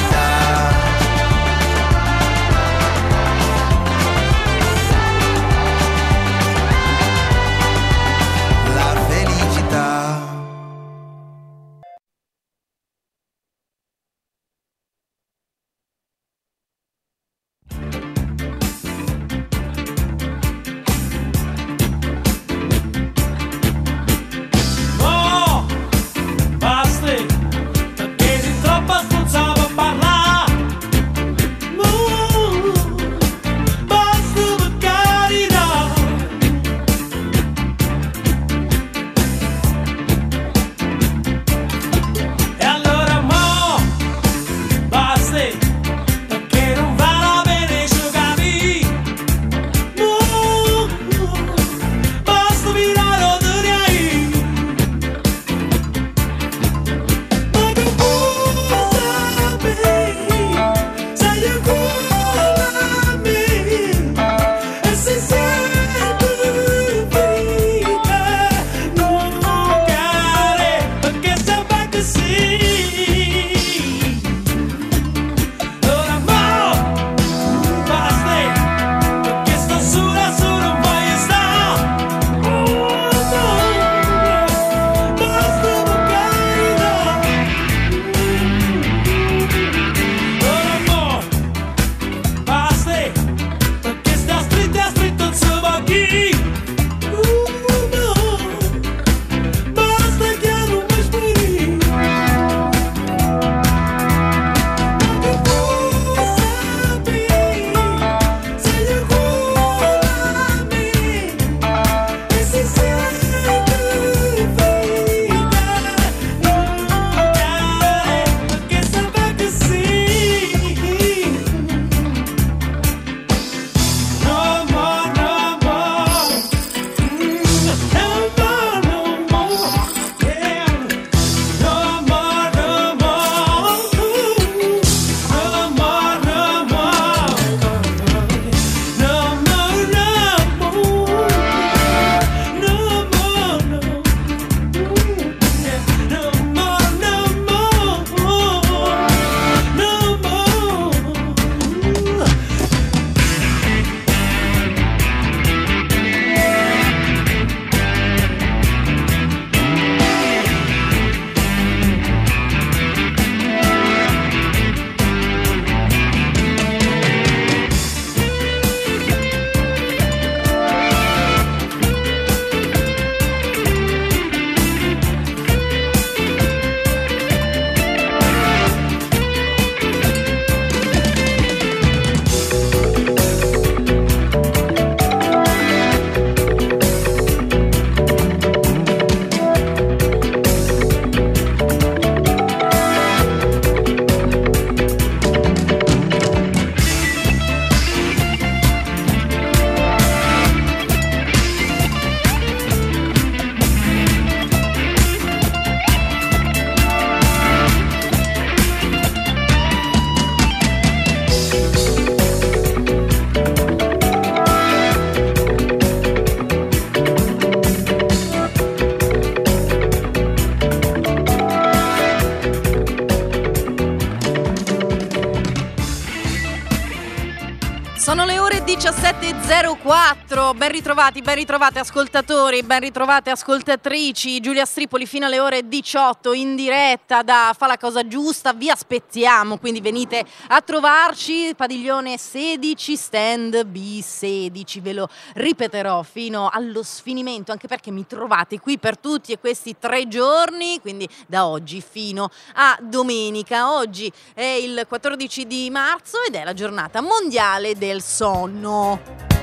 A: Sono le ore diciassette e zero quattro, ben ritrovati, ben ritrovate ascoltatori, ben ritrovate ascoltatrici. Giulia Stripoli fino alle ore diciotto in diretta da Fa la cosa giusta, vi aspettiamo, quindi venite a trovarci, padiglione sedici, stand B sedici, ve lo ripeterò fino allo sfinimento, anche perché mi trovate qui per tutti e questi tre giorni, quindi da oggi fino a domenica. Oggi è il quattordici di marzo ed è la giornata mondiale del sonno.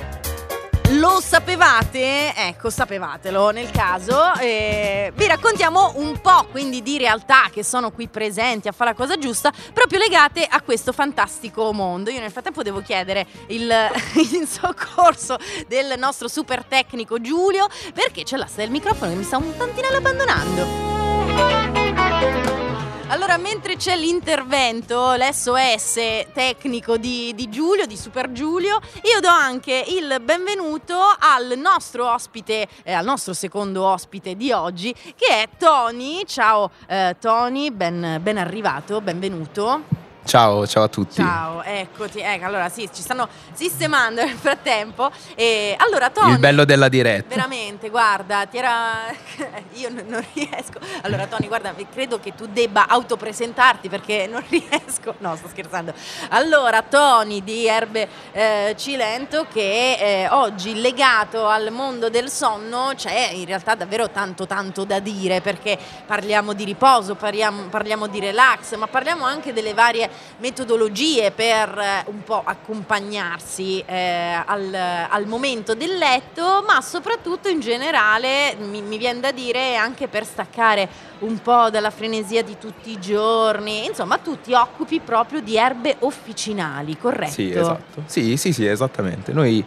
A: Lo sapevate? Ecco, sapevatelo nel caso. Eh, vi raccontiamo un po' quindi di realtà che sono qui presenti a Fa la cosa giusta, proprio legate a questo fantastico mondo. Io nel frattempo devo chiedere il, il soccorso del nostro super tecnico Giulio, perché c'è l'asta del microfono che mi sta un tantinello abbandonando. Allora, mentre c'è l'intervento, l'S O S tecnico di, di Giulio, di Super Giulio, io do anche il benvenuto al nostro ospite, eh, al nostro secondo ospite di oggi, che è Tony. Ciao eh, Tony, ben, ben arrivato, benvenuto.
I: Ciao, ciao a tutti.
A: Ciao, eccoti. Ecco, allora sì, ci stanno sistemando nel frattempo. E allora, Tony,
I: il bello della diretta.
A: Veramente, guarda, ti era. Io non, non riesco. Allora, Tony, guarda, credo che tu debba autopresentarti perché non riesco. No, sto scherzando. Allora, Tony di Erbe eh, Cilento, che eh, oggi legato al mondo del sonno c'è in realtà davvero tanto tanto da dire, perché parliamo di riposo, parliamo, parliamo di relax, ma parliamo anche delle varie metodologie per eh, un po' accompagnarsi eh, al, al momento del letto, ma soprattutto in generale mi, mi viene da dire anche per staccare un po' dalla frenesia di tutti i giorni. Insomma, tu ti occupi proprio di erbe officinali, corretto?
I: Sì, esatto. Sì, sì, sì, esattamente. Noi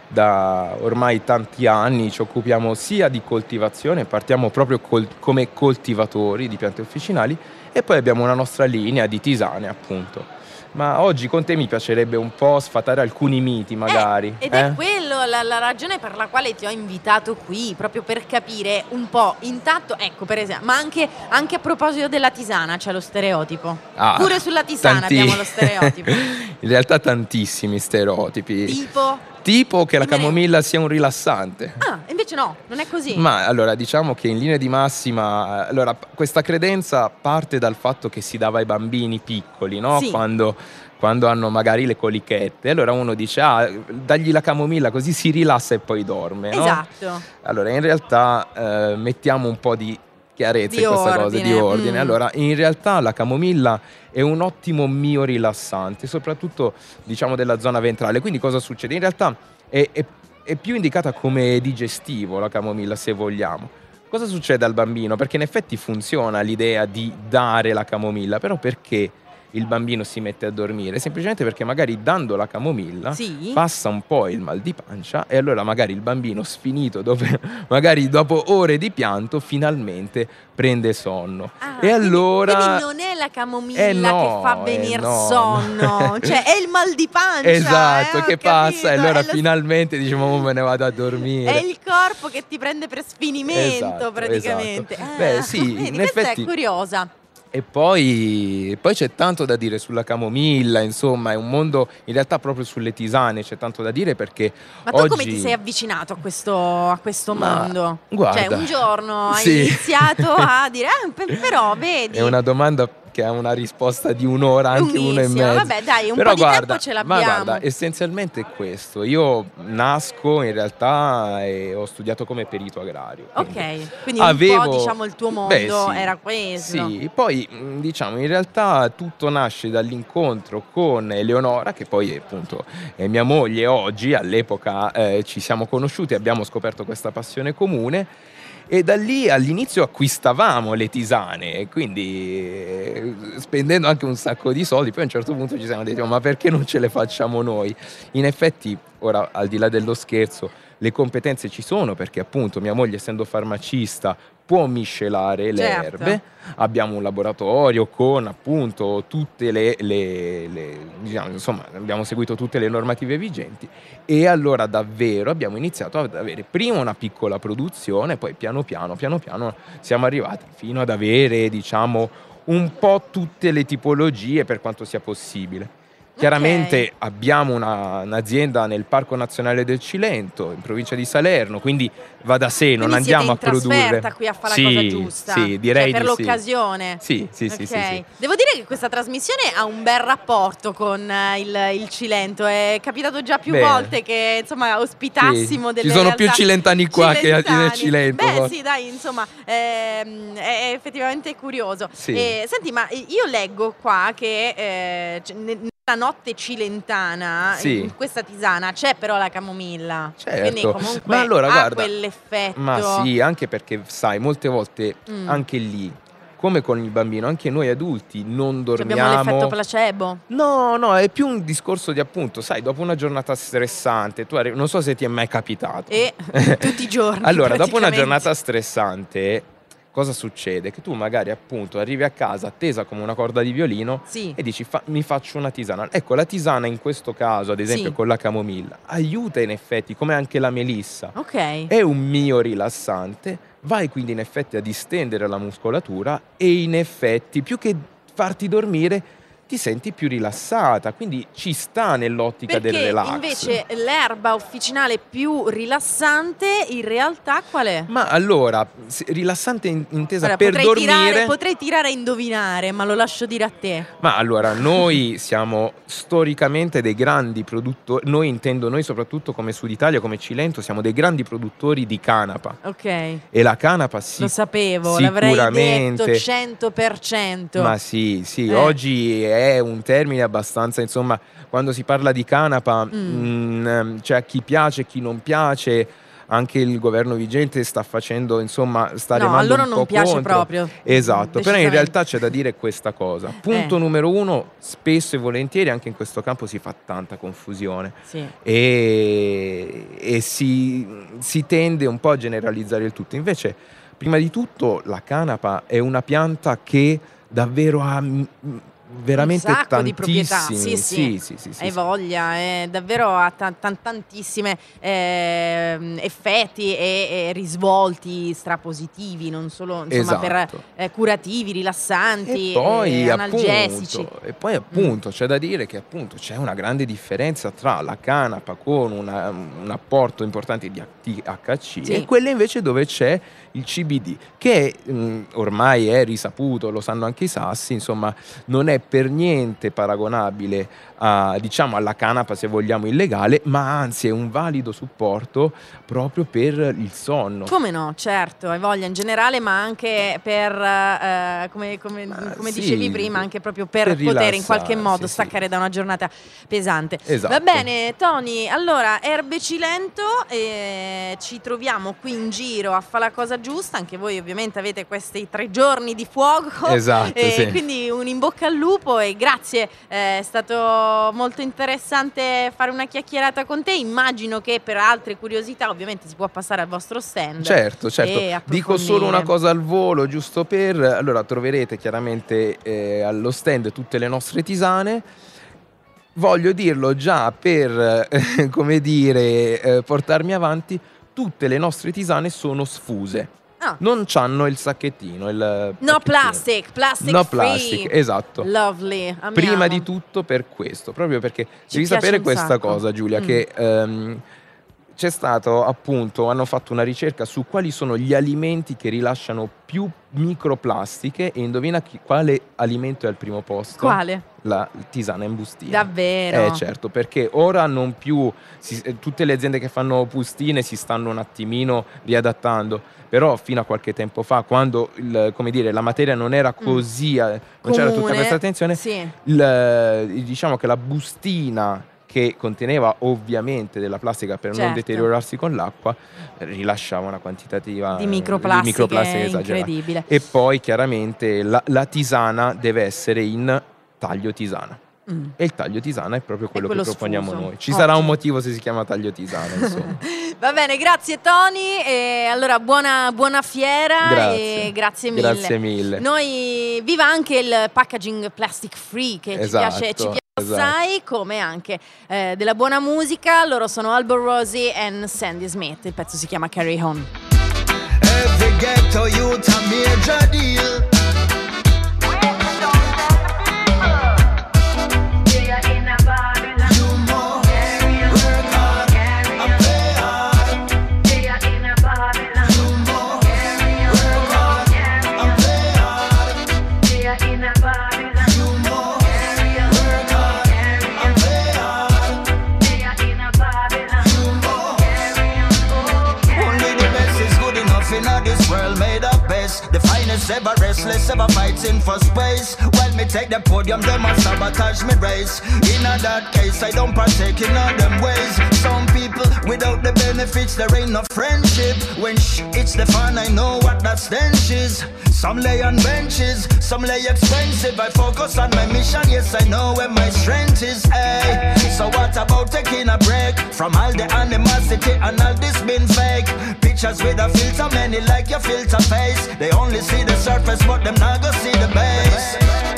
I: da ormai tanti anni ci occupiamo sia di coltivazione, partiamo proprio col- come coltivatori di piante officinali, e poi abbiamo una nostra linea di tisane, appunto. Ma oggi con te mi piacerebbe un po' sfatare alcuni miti, magari.
A: Eh, ed
I: eh?
A: è quello la, la ragione per la quale ti ho invitato qui, proprio per capire un po', intanto, ecco, per esempio, ma anche, anche a proposito della tisana c'è lo stereotipo.
I: Ah,
A: Pure sulla tisana
I: tanti...
A: abbiamo lo stereotipo.
I: In realtà tantissimi stereotipi.
A: Tipo?
I: Tipo che la
A: Dimmi.
I: camomilla sia un rilassante.
A: Ah, invece no, non è così.
I: Ma allora, diciamo che in linea di massima, allora, questa credenza parte dal fatto che si dava ai bambini piccoli, no?
A: Sì.
I: Quando, quando hanno magari le colichette. Allora uno dice, ah, dagli la camomilla così si rilassa e poi dorme, no?
A: Esatto.
I: Allora, in realtà eh, mettiamo un po' di chiarezza
A: Di
I: in questa cosa,
A: ordine,
I: di ordine.
A: mm.
I: Allora, in realtà la camomilla è un ottimo miorilassante, soprattutto diciamo della zona ventrale. Quindi cosa succede? In realtà è, è, è più indicata come digestivo la camomilla, se vogliamo. Cosa succede al bambino? Perché in effetti funziona l'idea di dare la camomilla, però perché il bambino si mette a dormire? Semplicemente perché magari dando la camomilla
A: Sì.
I: passa un po' il mal di pancia, e allora magari il bambino sfinito, dove, magari dopo ore di pianto, finalmente prende sonno.
A: Ah,
I: e
A: quindi,
I: allora
A: quindi non è la camomilla
I: Eh no,
A: che fa
I: eh
A: venire
I: no,
A: sonno,
I: no.
A: cioè è il mal di pancia.
I: esatto,
A: eh, ho
I: che
A: capito,
I: passa, e allora
A: è lo-
I: finalmente diciamo "Oh, me ne vado a dormire".
A: È il corpo che ti prende per sfinimento,
I: Esatto,
A: praticamente.
I: esatto.
A: Ah,
I: Beh, sì,
A: vedi,
I: in
A: questa
I: effetti-
A: è curiosa.
I: E poi, poi c'è tanto da dire sulla camomilla, insomma, è un mondo, in realtà proprio sulle tisane c'è tanto da dire, perché
A: Ma tu
I: oggi...
A: come ti sei avvicinato a questo, a questo
I: Ma,
A: mondo?
I: guarda,
A: Cioè, un giorno hai
I: sì.
A: iniziato a dire, ah, pe- però vedi.
I: È una domanda che ha una risposta di un'ora, anche uno e
A: Lunghissima.
I: mezzo.
A: Vabbè, dai, un
I: Però
A: po' di
I: guarda,
A: tempo ce
I: ma
A: l'abbiamo.
I: guarda, essenzialmente è questo. Io nasco in realtà e ho studiato come perito agrario. quindi
A: Ok, quindi un
I: avevo-
A: po' diciamo il tuo mondo
I: Beh, sì,
A: era questo.
I: Sì, poi mh, diciamo in realtà tutto nasce dall'incontro con Eleonora, che poi appunto è mia moglie oggi. All'epoca eh, ci siamo conosciuti, abbiamo scoperto questa passione comune. E da lì all'inizio acquistavamo le tisane, e quindi eh, spendendo anche un sacco di soldi. Poi a un certo punto ci siamo detti, "Oh, ma perché non ce le facciamo noi?" In effetti, ora, al di là dello scherzo, le competenze ci sono, perché appunto mia moglie, essendo farmacista, può miscelare le
A: Certo.
I: erbe. Abbiamo un laboratorio con appunto tutte le, le, le diciamo, insomma, abbiamo seguito tutte le normative vigenti, e allora davvero abbiamo iniziato ad avere prima una piccola produzione, poi piano piano, piano piano siamo arrivati fino ad avere, diciamo, un po' tutte le tipologie per quanto sia possibile. Chiaramente abbiamo una, un'azienda nel Parco Nazionale del Cilento, in provincia di Salerno, quindi va da sé, non
A: Quindi
I: andiamo a
A: siete in
I: produrre.
A: trasferta qui a fare
I: sì,
A: la cosa giusta.
I: Sì, direi
A: cioè, per
I: di
A: l'occasione.
I: Sì, sì, sì,
A: Ok.
I: sì, sì.
A: Devo dire che questa trasmissione ha un bel rapporto con eh, il, il Cilento. È capitato già più
I: Beh.
A: volte che insomma ospitassimo
I: Sì.
A: delle
I: Ci sono
A: realtà
I: più cilentani qua che
A: cilentani.
I: nel Cilento.
A: Beh,
I: forse.
A: sì, dai, insomma, ehm, è effettivamente curioso.
I: Sì.
A: E, senti, ma io leggo qua che eh, c- ne- nella notte cilentana,
I: Sì.
A: in questa tisana, c'è però la camomilla.
I: Certo.
A: Quindi comunque
I: Ma allora,
A: ha
I: guarda,
A: quell'effetto.
I: Ma sì, anche perché sai, molte volte
A: Mm.
I: anche lì, come con il bambino, anche noi adulti non
A: Cioè, abbiamo l'effetto
I: dormiamo.
A: placebo.
I: No, no, è più un discorso di appunto, sai, dopo una giornata stressante, tu arri- non so se ti è mai capitato.
A: E tutti i giorni.
I: Allora, dopo una
A: praticamente.
I: giornata stressante, cosa succede? Che tu magari appunto arrivi a casa tesa come una corda di violino
A: Sì.
I: e dici "Fa- mi faccio una tisana". Ecco, la tisana in questo caso, ad esempio
A: Sì.
I: con la camomilla, aiuta in effetti, come anche la melissa.
A: Ok.
I: È un mio rilassante, vai quindi in effetti a distendere la muscolatura e in effetti più che farti dormire ti senti più rilassata, quindi ci sta nell'ottica del
A: Perché
I: relax.
A: invece l'erba officinale più rilassante in realtà qual è?
I: Ma allora, se- rilassante in- intesa
A: Guarda,
I: per
A: potrei,
I: dormire.
A: tirare, potrei tirare a indovinare, ma lo lascio dire a te.
I: Ma allora, noi siamo storicamente dei grandi produttori, noi intendo noi soprattutto come Sud Italia, come Cilento, siamo dei grandi produttori di canapa.
A: Ok,
I: E la canapa sì,
A: lo sapevo, l'avrei
I: sicuramente.
A: detto cento per cento.
I: Ma sì, sì,
A: Eh.
I: oggi è un termine abbastanza, insomma, quando si parla di canapa,
A: Mm.
I: mm, c'è chi piace, chi non piace, anche il governo vigente sta facendo, insomma, sta
A: No,
I: remando
A: a loro
I: un
A: non
I: po'
A: piace
I: contro.
A: proprio.
I: Esatto, però in
A: Decisamente.
I: realtà c'è da dire questa cosa. Punto
A: Eh.
I: numero uno, spesso e volentieri anche in questo campo si fa tanta confusione
A: Sì.
I: e, e si, si tende un po' a generalizzare il tutto. Invece, prima di tutto, la canapa è una pianta che davvero ha mm, veramente
A: un sacco di proprietà,
I: tantissimi.
A: sì, sì,
I: sì, sì, sì,
A: hai
I: sì.
A: voglia, è davvero ha tan- tan- tantissime ehm, effetti e, e risvolti strapositivi, non solo insomma
I: Esatto.
A: per eh, curativi, rilassanti,
I: E poi,
A: e analgesici.
I: appunto, e poi appunto c'è da dire che appunto c'è una grande differenza tra la canapa con una- un apporto importante di T H C
A: Sì.
I: e quelle invece dove c'è il C B D, che mh, ormai è risaputo, lo sanno anche i sassi, insomma non è per niente paragonabile a, diciamo, alla canapa, se vogliamo, illegale, ma anzi è un valido supporto proprio per il sonno.
A: Come no, certo, hai voglia in generale, ma anche per, eh, come, come-
I: Ma
A: come
I: sì,
A: dicevi prima, anche proprio per,
I: per
A: poter in qualche
I: rilassarsi,
A: modo
I: sì.
A: staccare da una giornata pesante.
I: Esatto.
A: Va bene, Tony, allora, Erbe Cilento, eh, ci troviamo qui in giro a fare la cosa giusta, anche voi ovviamente avete questi tre giorni di fuoco.
I: Esatto,
A: e
I: sì.
A: quindi un in bocca al lupo e grazie, eh, è stato molto interessante fare una chiacchierata con te. Immagino che per altre curiosità ovviamente si può passare al vostro stand.
I: Certo, certo.
A: e
I: Dico
A: approfondire.
I: solo una cosa al volo, giusto per... Allora, troverete chiaramente eh, allo stand tutte le nostre tisane. Voglio dirlo già per, eh, come dire, eh, portarmi avanti, tutte le nostre tisane sono sfuse.
A: Ah.
I: Non c'hanno il sacchettino. Il
A: No
I: pacchettino.
A: plastic, plastic
I: No
A: free.
I: plastic, esatto.
A: Lovely, amiamo.
I: Prima di tutto per questo, proprio perché
A: Ci
I: devi
A: piace
I: sapere
A: un
I: questa
A: sacco.
I: cosa, Giulia,
A: Mm.
I: che ehm, c'è stato appunto, hanno fatto una ricerca su quali sono gli alimenti che rilasciano più microplastiche e indovina chi- quale alimento è al primo posto?
A: Quale?
I: La tisana in bustina.
A: Davvero?
I: Eh certo, perché ora non più, si- eh, tutte le aziende che fanno bustine si stanno un attimino riadattando, però fino a qualche tempo fa, quando il- come dire, la materia non era così, eh, non c'era tutta
A: Comune,
I: questa attenzione,
A: sì.
I: il- diciamo che la bustina che conteneva ovviamente della plastica per non
A: Certo.
I: deteriorarsi con l'acqua rilasciava una quantitativa
A: Di microplastiche,
I: di microplastiche esagerata.
A: incredibile.
I: E poi chiaramente la, la tisana deve essere in taglio tisana.
A: Mm.
I: E il taglio tisana è proprio quello,
A: quello
I: che proponiamo
A: sfuso.
I: noi. Ci sarà un
A: Ottimo.
I: motivo se si chiama taglio tisana, insomma.
A: Va bene, grazie Tony. E allora buona, buona fiera
I: Grazie.
A: e grazie mille.
I: Grazie mille.
A: Noi viva anche il packaging plastic free che
I: Esatto,
A: ci piace, ci piace
I: esatto.
A: assai, come anche eh, della buona musica. Loro sono Albo Rosie e Sandy Smith. Il pezzo si chiama Carry On.
J: Every ghetto youth a major deal.
K: Yeah, in a
J: finest ever, restless ever, fighting for space. While me take the podium, them a sabotage me race. In a that case, I don't partake in all them ways. Some people, without the benefits, there ain't no friendship. When sh it's the fun, I know what that stench is. Some lay on benches, some lay expensive. I focus on my mission, yes, I know where my strength is. Ay. So what about taking a break from all the animosity and all this been fake? Pictures with a filter, many like your filter face. They only see the surface, but them not go see the base.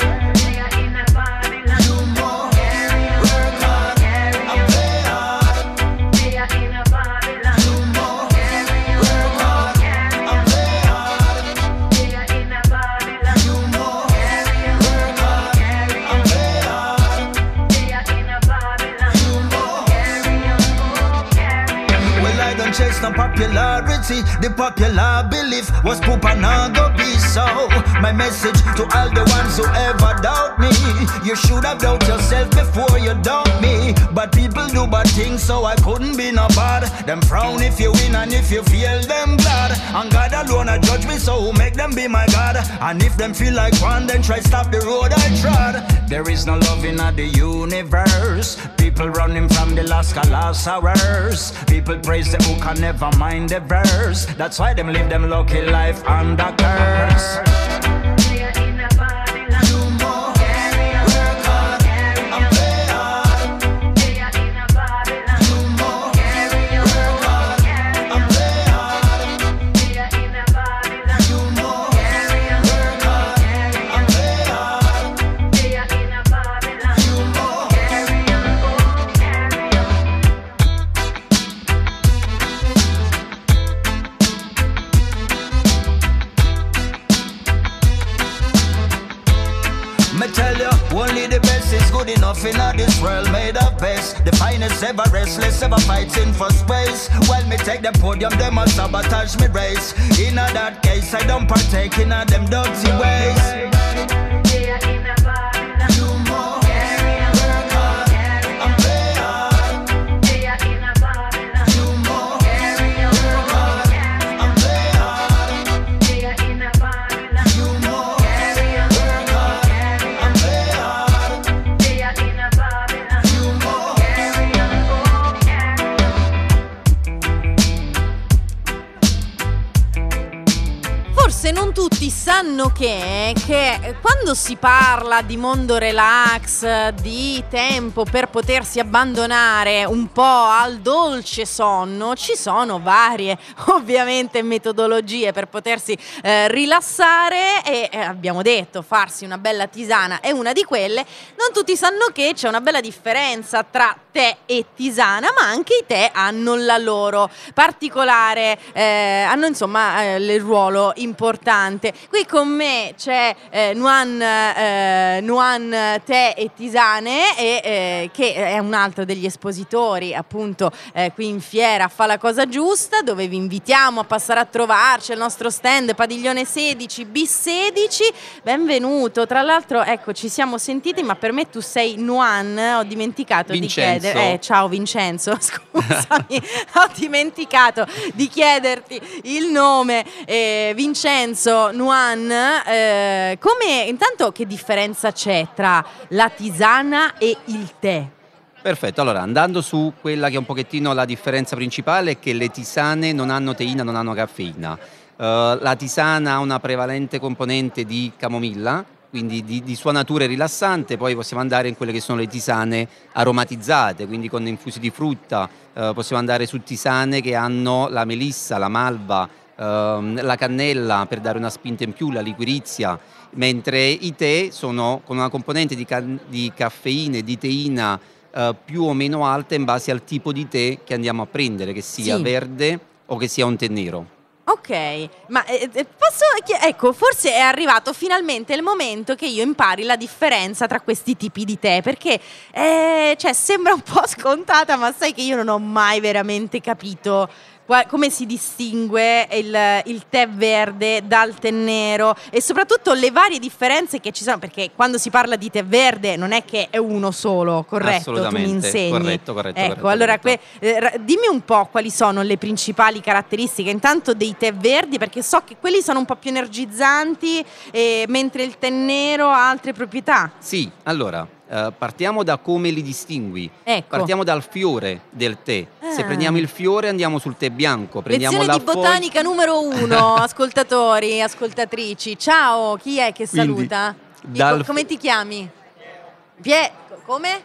J: Chase no popularity, the popular belief was poop and not go be so. My message to all the ones who ever doubt me: you should have doubt yourself before you doubt me. But people do bad things, so I couldn't be no bad. Them frown if you win and if you fail, them glad. And God alone a judge me, so who make them be my God? And if them feel like one, then try stop the road I trod. There is no love in the universe. People running from the last last hours. People praise the hook and never mind the verse. That's why them live them lucky life under curse. Enough in this world made of best. The finest ever, restless ever, fighting for space. While me take the podium, them a sabotage me race. In a that case, I don't partake in a them dirty ways.
A: Non tutti sanno che, che quando si parla di mondo relax, di tempo per potersi abbandonare un po' al dolce sonno, ci sono varie ovviamente metodologie per potersi eh, rilassare e eh, abbiamo detto farsi una bella tisana è una di quelle. Non tutti sanno che c'è una bella differenza tra tè e tisana, ma anche i tè hanno la loro particolare, eh, hanno insomma eh, il ruolo importante. Qui con me c'è eh, Nuan, eh, Nuan Tè e Tisane e, eh, che è un altro degli espositori appunto eh, qui in fiera Fa la cosa giusta, dove vi invitiamo a passare a trovarci al nostro stand Padiglione sedici bis sedici. Benvenuto, tra l'altro ecco ci siamo sentiti, ma per me tu sei Nuan, ho dimenticato
K: Vincenzo.
A: di chiedere eh, ciao Vincenzo, scusami ho dimenticato di chiederti il nome. eh, Vincenzo Nuan, eh, come intanto che differenza c'è tra la tisana e il tè?
K: Perfetto, allora andando su quella che è un pochettino la differenza principale è che le tisane non hanno teina, non hanno caffeina. Uh, la tisana ha una prevalente componente di camomilla, quindi di, di sua natura è rilassante. Poi possiamo andare in quelle che sono le tisane aromatizzate, quindi con infusi di frutta. Uh, possiamo andare su tisane che hanno la melissa, la malva, uh, la cannella per dare una spinta in più, la liquirizia, mentre i tè sono con una componente di, ca- di caffeina e di teina uh, più o meno alta in base al tipo di tè che andiamo a prendere, che sia
A: sì.
K: verde o che sia un tè nero.
A: Ok, ma eh, posso chied- ecco, forse è arrivato finalmente il momento che io impari la differenza tra questi tipi di tè, perché eh, cioè, sembra un po' scontata, ma sai che io non ho mai veramente capito qua- come si distingue il, il tè verde dal tè nero e soprattutto le varie differenze che ci sono, perché quando si parla di tè verde non è che è uno solo, corretto? Tu mi
K: Assolutamente,
A: insegni.
K: corretto, corretto,
A: Ecco,
K: corretto,
A: allora
K: corretto.
A: que- eh, ra- dimmi un po' quali sono le principali caratteristiche intanto dei tè verdi, perché so che quelli sono un po' più energizzanti, eh, mentre il tè nero ha altre proprietà.
K: Sì, allora, eh, partiamo da come li distingui.
A: Ecco.
K: Partiamo dal fiore del tè. Se
A: Ah.
K: prendiamo il fiore andiamo sul tè bianco. Prendiamo
A: Lezione
K: la
A: di botanica numero uno, ascoltatori, ascoltatrici. Ciao, chi è che
K: Quindi,
A: saluta? Chi-
K: dal-
A: Come ti chiami? Pier. Come?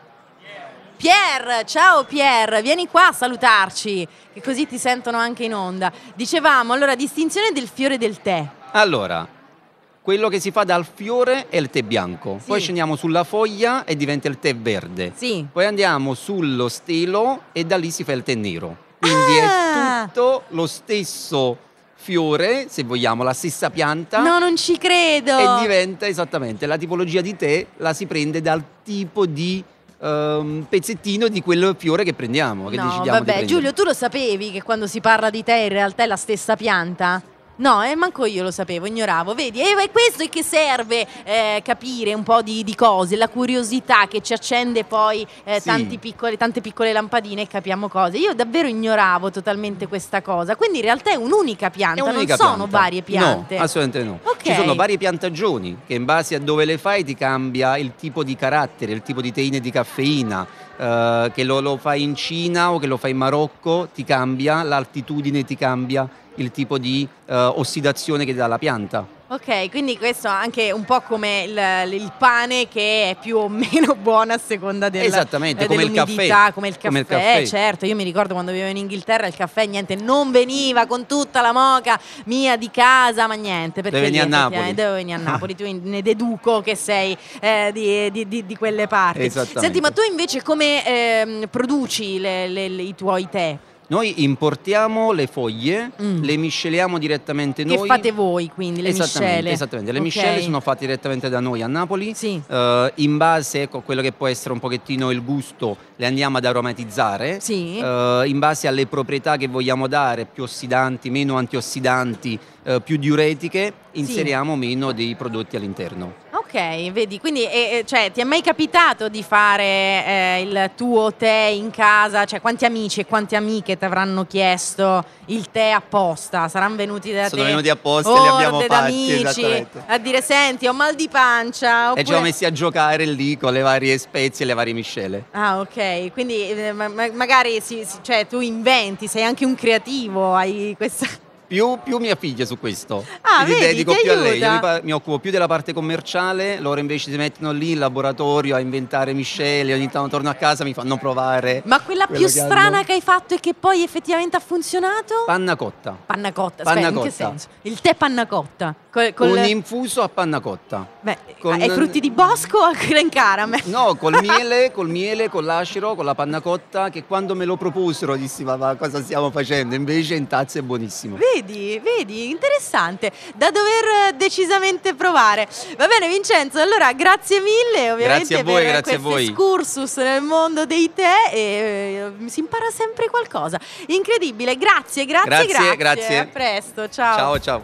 A: Pier, ciao Pier, vieni qua a salutarci, che così ti sentono anche in onda. Dicevamo, allora, distinzione del fiore del tè.
K: Allora, quello che si fa dal fiore è il tè bianco,
A: Sì.
K: poi scendiamo sulla foglia e diventa il tè verde.
A: Sì.
K: Poi andiamo sullo stelo e da lì si fa il tè nero. Quindi
A: Ah!
K: è tutto lo stesso fiore, se vogliamo, la stessa pianta.
A: No, non ci credo.
K: E diventa esattamente la tipologia di tè, la si prende dal tipo di ehm, pezzettino di quel fiore che prendiamo, che
A: No,
K: decidiamo di
A: vabbè,
K: prendere.
A: Giulio, tu lo sapevi che quando si parla di tè in realtà è la stessa pianta? No, eh, manco io lo sapevo, ignoravo, vedi? E è questo è che serve eh, capire un po' di, di cose, la curiosità che ci accende poi eh,
K: Sì.
A: tanti piccole, tante piccole lampadine e capiamo cose. Io davvero ignoravo totalmente questa cosa, quindi in realtà è un'unica pianta,
K: È un'unica
A: non sono
K: pianta.
A: varie piante.
K: No, assolutamente no.
A: Ok.
K: Ci sono varie piantagioni che in base a dove le fai ti cambia il tipo di carattere, il tipo di teina e di caffeina. eh, che lo, lo fai in Cina o che lo fai in Marocco ti cambia, l'altitudine ti cambia il tipo di eh, ossidazione che dà la pianta.
A: Ok, quindi questo anche un po' come il, il pane che è più o meno buono a seconda del,
K: Esattamente,
A: eh,
K: come il
A: dell'umidità,
K: caffè.
A: come il caffè.
K: Come il caffè.
A: Certo, io mi ricordo quando vivevo in Inghilterra il caffè niente, non veniva con tutta la moca mia di casa, ma niente. Perché
K: Devi venire
A: lì
K: a
A: effettivamente
K: Napoli.
A: Devo venire a Napoli, tu ne deduco che sei eh, di, di- di- di quelle parti.
K: Esattamente.
A: Senti, ma tu invece come ehm, produci le- le- le- i tuoi tè?
K: Noi importiamo le foglie, le misceliamo direttamente
A: Mm. Che
K: noi.
A: fate voi quindi, le
K: esattamente,
A: miscele?
K: Esattamente, le
A: Ok.
K: miscele sono fatte direttamente da noi a Napoli.
A: Sì.
K: Eh, in base ecco, a quello che può essere un pochettino il gusto, le andiamo ad aromatizzare.
A: Sì.
K: Eh, in base alle proprietà che vogliamo dare, più ossidanti, meno antiossidanti, eh, più diuretiche, inseriamo meno dei prodotti all'interno.
A: Ok, vedi, quindi eh, eh, cioè, ti è mai capitato di fare eh, il tuo tè in casa? Cioè, quanti amici e quante amiche ti avranno chiesto il tè apposta? Saranno venuti da
K: Sono
A: te?
K: venuti apposta e li abbiamo
A: orde
K: fatti,
A: d'amici
K: esattamente.
A: a dire senti, ho mal di pancia.
K: E
A: Oppure...
K: ci siamo messi a giocare lì con le varie spezie e le varie miscele.
A: Ah, ok, quindi eh, ma- ma- magari si- si- cioè, tu inventi, sei anche un creativo, hai questa...
K: Più, più mia figlia su questo.
A: Ah,
K: Mi
A: vedi,
K: dedico
A: ti
K: più a lei.
A: aiuta.
K: Io mi, pa- mi occupo più della parte commerciale, loro invece si mettono lì in laboratorio a inventare miscele, ogni tanto torno a casa mi fanno provare.
A: Ma quella
K: quello
A: più
K: che
A: strana
K: hanno.
A: che hai fatto e che poi effettivamente ha funzionato?
K: Panna cotta.
A: Panna cotta,
K: Panna
A: aspetta, in che
K: cotta.
A: senso? Il tè panna cotta. Col, col-
K: Un infuso a panna cotta.
A: Beh,
K: con-
A: ai frutti di bosco o al Gran Caramel?
K: No, col miele, col miele, con l'acero, con la panna cotta, che quando me lo proposero dissi ma, ma cosa stiamo facendo? Invece in tazza è buonissimo.
A: Vedi, vedi, interessante, da dover eh, decisamente provare. Va bene Vincenzo, allora grazie mille ovviamente
K: Grazie a voi,
A: per
K: grazie a
A: questo
K: voi.
A: excursus nel mondo dei tè e eh, si impara sempre qualcosa. Incredibile, grazie, grazie,
K: Grazie,
A: grazie.
K: grazie.
A: A presto, ciao.
K: Ciao, ciao.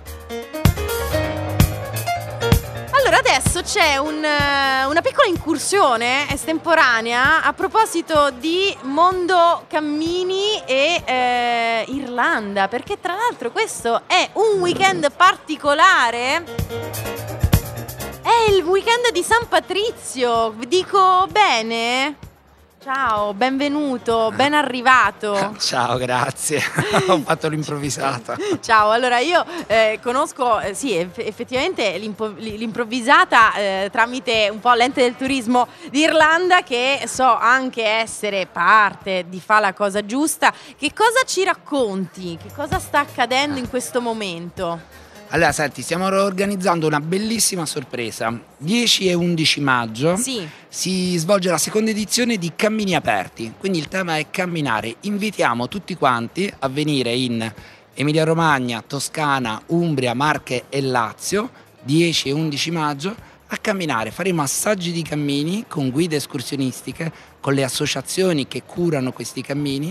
A: Allora adesso c'è un, eh, una piccola incursione estemporanea a proposito di mondo cammini e eh, Irlanda, perché tra l'altro questo è un weekend particolare. È il weekend di San Patrizio, vi dico bene? Ciao, benvenuto, ben arrivato.
L: Ciao, grazie. Ho fatto l'improvvisata.
A: Ciao, allora io eh, conosco, eh, sì, eff- effettivamente l'impo- l'improvvisata eh, tramite un po' l'ente del turismo d'Irlanda, che so anche essere parte di Fa la cosa giusta. Che cosa ci racconti? Che cosa sta accadendo in questo momento?
L: Allora, senti, stiamo organizzando una bellissima sorpresa. dieci e undici maggio
A: Sì.
L: si svolge la seconda edizione di Cammini Aperti. Quindi il tema è camminare. Invitiamo tutti quanti a venire in Emilia-Romagna, Toscana, Umbria, Marche e Lazio, dieci e undici maggio, a camminare. Faremo assaggi di cammini con guide escursionistiche, con le associazioni che curano questi cammini.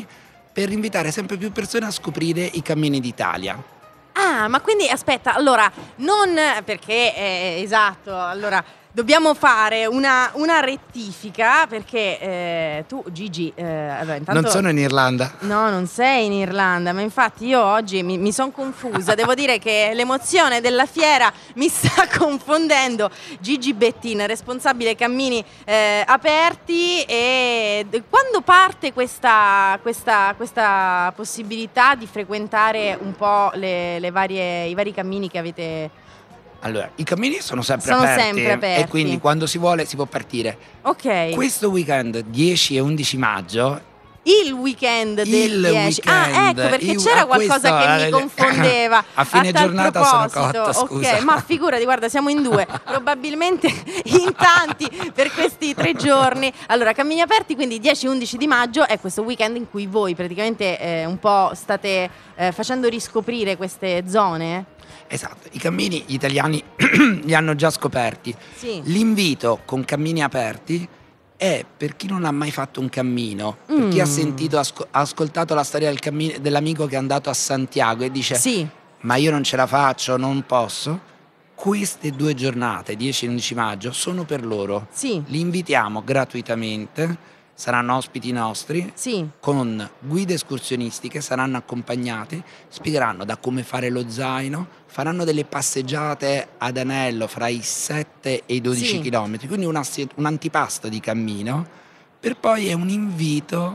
L: per invitare sempre più persone a scoprire i cammini d'Italia.
A: Ah, ma quindi aspetta, allora, non perché, eh, esatto, allora dobbiamo fare una, una rettifica perché eh, tu Gigi, eh, allora intanto...
L: Non sono in Irlanda.
A: No, non sei in Irlanda, ma infatti io oggi mi, mi sono confusa, devo dire che l'emozione della fiera mi sta confondendo. Gigi Bettin, responsabile cammini eh, aperti, e quando parte questa, questa, questa possibilità di frequentare un po' le, le varie, i vari cammini che avete...
L: Allora, i cammini sono sempre
A: Sono
L: aperti,
A: sempre aperti.
L: e quindi quando si vuole si può partire.
A: Ok.
L: Questo weekend dieci e undici maggio,
A: Il weekend del
L: Il
A: dieci. Ah,
L: weekend,
A: ecco, perché
L: il-
A: c'era
L: ah,
A: qualcosa
L: questo,
A: che mi
L: eh,
A: confondeva.
L: a fine
A: tal
L: giornata sono
A: proposito.
L: cotta, scusa.
A: Ok, ma figurati, guarda, siamo in due, probabilmente in tanti per questi tre giorni. Allora, cammini aperti, quindi dieci e undici di maggio è questo weekend in cui voi praticamente eh, un po' state eh, facendo riscoprire queste zone.
L: esatto, i cammini gli italiani li hanno già scoperti.
A: Sì.
L: L'invito con cammini aperti è per chi non ha mai fatto un cammino, per chi ha
A: Mm.
L: sentito, asco- ha ascoltato la storia del cammi- dell'amico che è andato a Santiago e dice
A: Sì.
L: ma io non ce la faccio, non posso. Queste due giornate, dieci e undici maggio, sono per loro.
A: Sì.
L: Li invitiamo gratuitamente, saranno ospiti nostri,
A: Sì.
L: con guide escursionistiche, saranno accompagnati, spiegheranno da come fare lo zaino, faranno delle passeggiate ad anello fra i sette e i dodici
A: Sì.
L: chilometri, quindi un, assi- un antipasto di cammino, per poi è un invito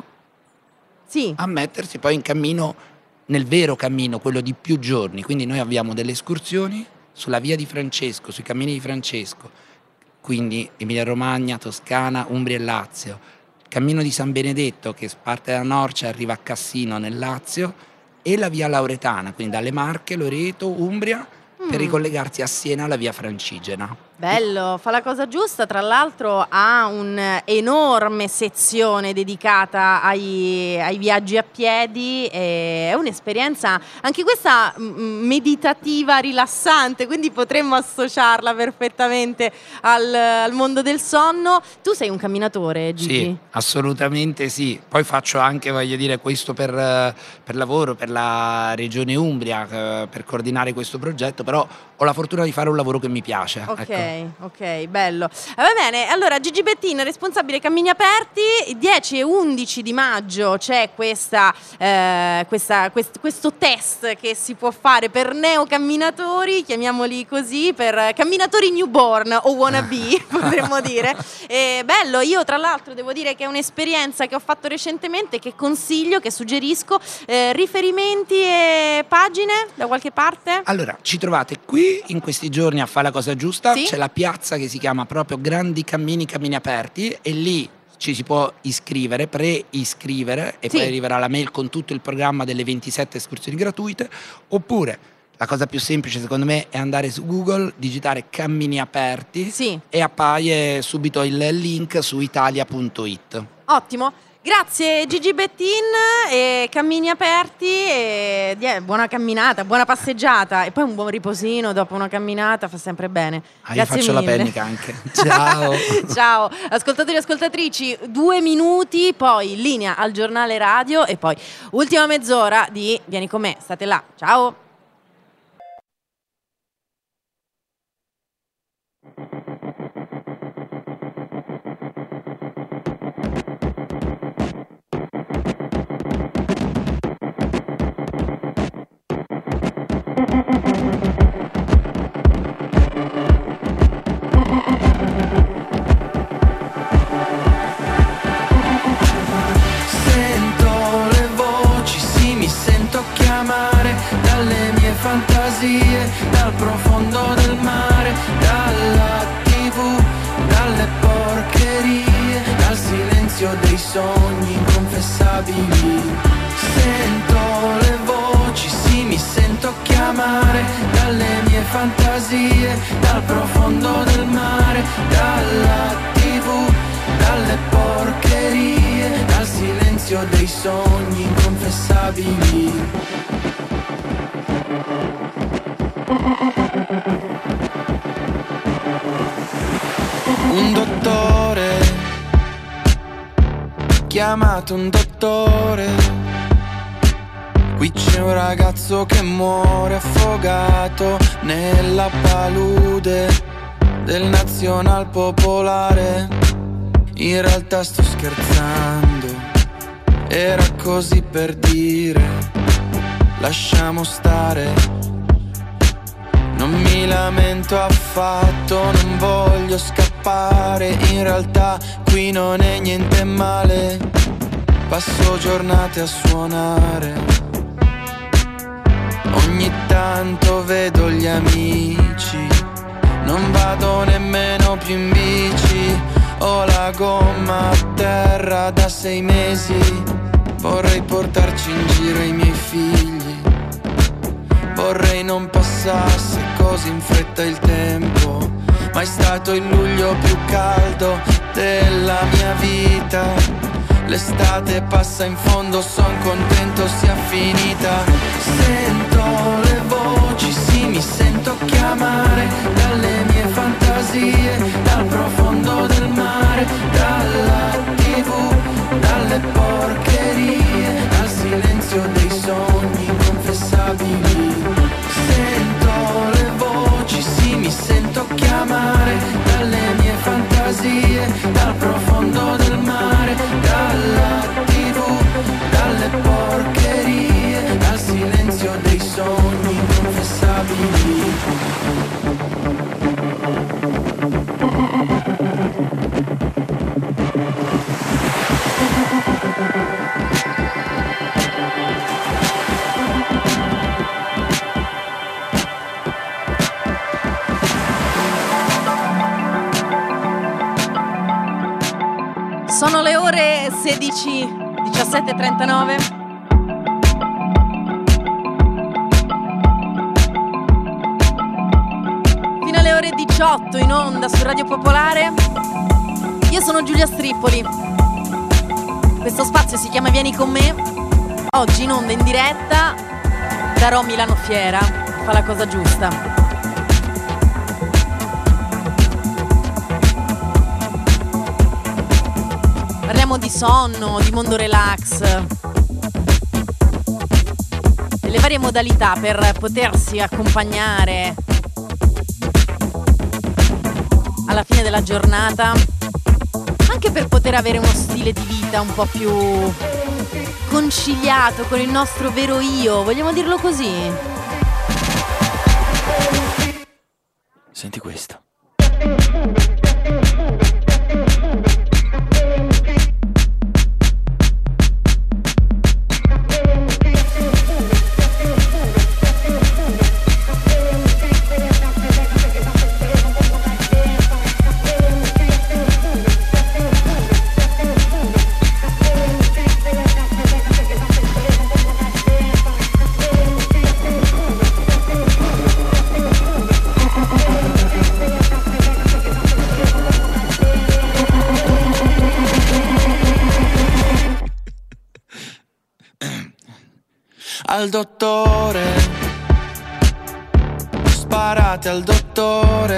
A: Sì.
L: a mettersi poi in cammino, nel vero cammino, quello di più giorni. Quindi noi abbiamo delle escursioni sulla via di Francesco, sui cammini di Francesco, quindi Emilia Romagna, Toscana, Umbria e Lazio, cammino di San Benedetto che parte da Norcia e arriva a Cassino nel Lazio, e la via Lauretana, quindi dalle Marche, Loreto, Umbria, per
A: Mm.
L: ricollegarsi a Siena alla via Francigena.
A: Bello, fa la cosa giusta, tra l'altro ha un'enorme sezione dedicata ai, ai viaggi a piedi, e è un'esperienza anche questa mm, meditativa, rilassante, quindi potremmo associarla perfettamente al, al mondo del sonno. Tu sei un camminatore, Gigi?
L: Sì, assolutamente sì. Poi faccio anche, voglio dire, questo per, eh, per lavoro, per la regione Umbria, eh, per coordinare questo progetto, però ho la fortuna di fare un lavoro che mi piace.
A: Ok,
L: ecco.
A: ok, bello. Eh, va bene, allora Gigi Bettin, responsabile cammini aperti, dieci e undici di maggio c'è questa, eh, questa, quest- questo test che si può fare per neocamminatori, chiamiamoli così, per camminatori newborn o wannabe, potremmo dire. E bello, io tra l'altro devo dire che è un'esperienza che ho fatto recentemente, che consiglio, che suggerisco. Eh, riferimenti e pagine da qualche parte?
L: Allora, ci trovate qui in questi giorni a fare la cosa giusta,
A: Sì.
L: c'è la piazza che si chiama proprio Grandi Cammini, Cammini Aperti, e lì ci si può iscrivere, pre-iscrivere, e
A: Sì.
L: poi arriverà la mail con tutto il programma delle ventisette escursioni gratuite. Oppure la cosa più semplice secondo me è andare su Google, digitare Cammini Aperti,
A: Sì.
L: e appaia subito il link su italia punto it.
A: Ottimo. Grazie Gigi Bettin, e cammini aperti, e die- buona camminata, buona passeggiata, e poi un buon riposino dopo una camminata fa sempre bene.
L: Ah, io
A: Grazie
L: faccio la
A: mille.
L: pennica anche. Ciao.
A: Ciao, ascoltatori e ascoltatrici, due minuti, poi linea al giornale radio, e poi ultima mezz'ora di Vieni con me, state là, ciao.
M: Sento le voci, sì, mi sento chiamare dalle mie fantasie, dal profondo del mare, dalla tivù, dalle porcherie, dal silenzio dei sogni inconfessabili. Sento le voci, sì, mi sento chiamare dalle mie fantasie, dal profondo del mare, dalla tivù, dalle porcherie, dal silenzio dei sogni inconfessabili. Un dottore, chiamato un dottore, Qui c'è un ragazzo che muore affogato nella palude del Nazional Popolare. In realtà sto scherzando, era così per dire, lasciamo stare. Non mi lamento affatto, non voglio scappare, in realtà qui non è niente male. Passo giornate a suonare, ogni tanto vedo gli amici, non vado nemmeno più in bici, ho la gomma a terra da sei mesi, vorrei portarci in giro i miei figli, vorrei non passasse così in fretta il tempo, ma è stato il luglio più caldo della mia vita. L'estate passa in fondo, son contento sia finita. Sento le voci, sì, mi sento chiamare dalle mie fantasie, dal profondo del mare, dalla tivù, dalle porcherie, dal silenzio dei sogni inconfessabili. Sento le voci, sì, mi sento chiamare dalle mie fantasie, dal profondo del mare, dalla tivù, dalle porcherie, dal silenzio dei sogni inconfessabili.
A: Sono le ore sedici, diciassette e trentanove. Fino alle ore diciotto in onda su Radio Popolare. Io sono Giulia Strippoli. Questo spazio si chiama Vieni con me. Oggi in onda in diretta da Rho Milano Fiera. Fa la cosa giusta. Parliamo di sonno, di mondo relax, delle varie modalità per potersi accompagnare alla fine della giornata, anche per poter avere uno stile di vita un po' più conciliato con il nostro vero io, vogliamo dirlo così?
M: Senti questo. Al dottore, sparate al dottore,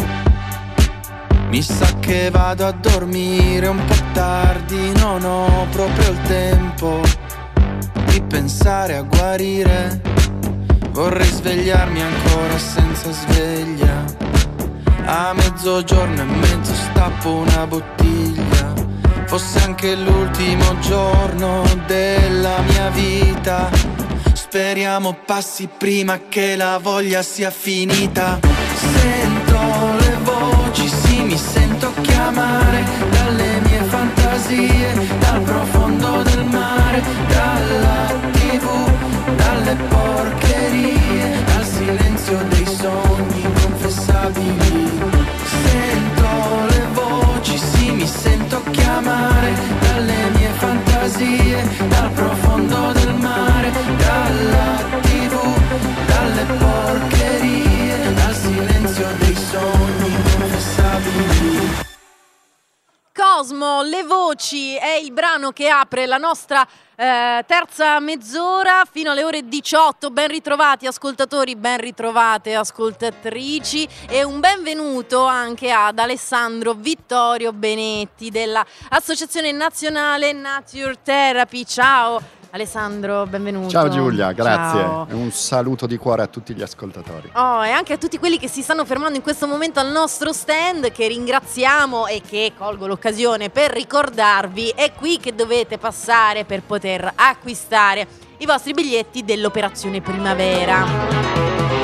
M: mi sa che vado a dormire un po' tardi, non ho proprio il tempo di pensare a guarire, vorrei svegliarmi ancora senza sveglia, a mezzogiorno e mezzo stappo una bottiglia, fosse anche l'ultimo giorno della mia vita. Speriamo passi prima che la voglia sia finita. Sento le voci, sì, mi sento chiamare dalle mie fantasie, dal profondo del mare, dalla tivù, dalle porcherie, dal silenzio dei sogni inconfessabili. Sento le voci, sì, mi sento chiamare dalle mie fantasie, dal profondo del mare, dalla tivù, dalle porcherie, dal silenzio dei sogni inconfessabili.
A: Cosmo, Le Voci è il brano che apre la nostra eh, terza mezz'ora fino alle ore diciotto. Ben ritrovati ascoltatori, ben ritrovate ascoltatrici e un benvenuto anche ad Alessandro Vittorio Benetti della Associazione Nazionale Nature Therapy. Ciao Alessandro, benvenuto.
N: Ciao Giulia, grazie.
A: Ciao.
N: E un saluto di cuore a tutti gli ascoltatori.
A: Oh, e anche a tutti quelli che si stanno fermando in questo momento al nostro stand, che ringraziamo e che colgo l'occasione per ricordarvi, è qui che dovete passare per poter acquistare i vostri biglietti dell'Operazione Primavera.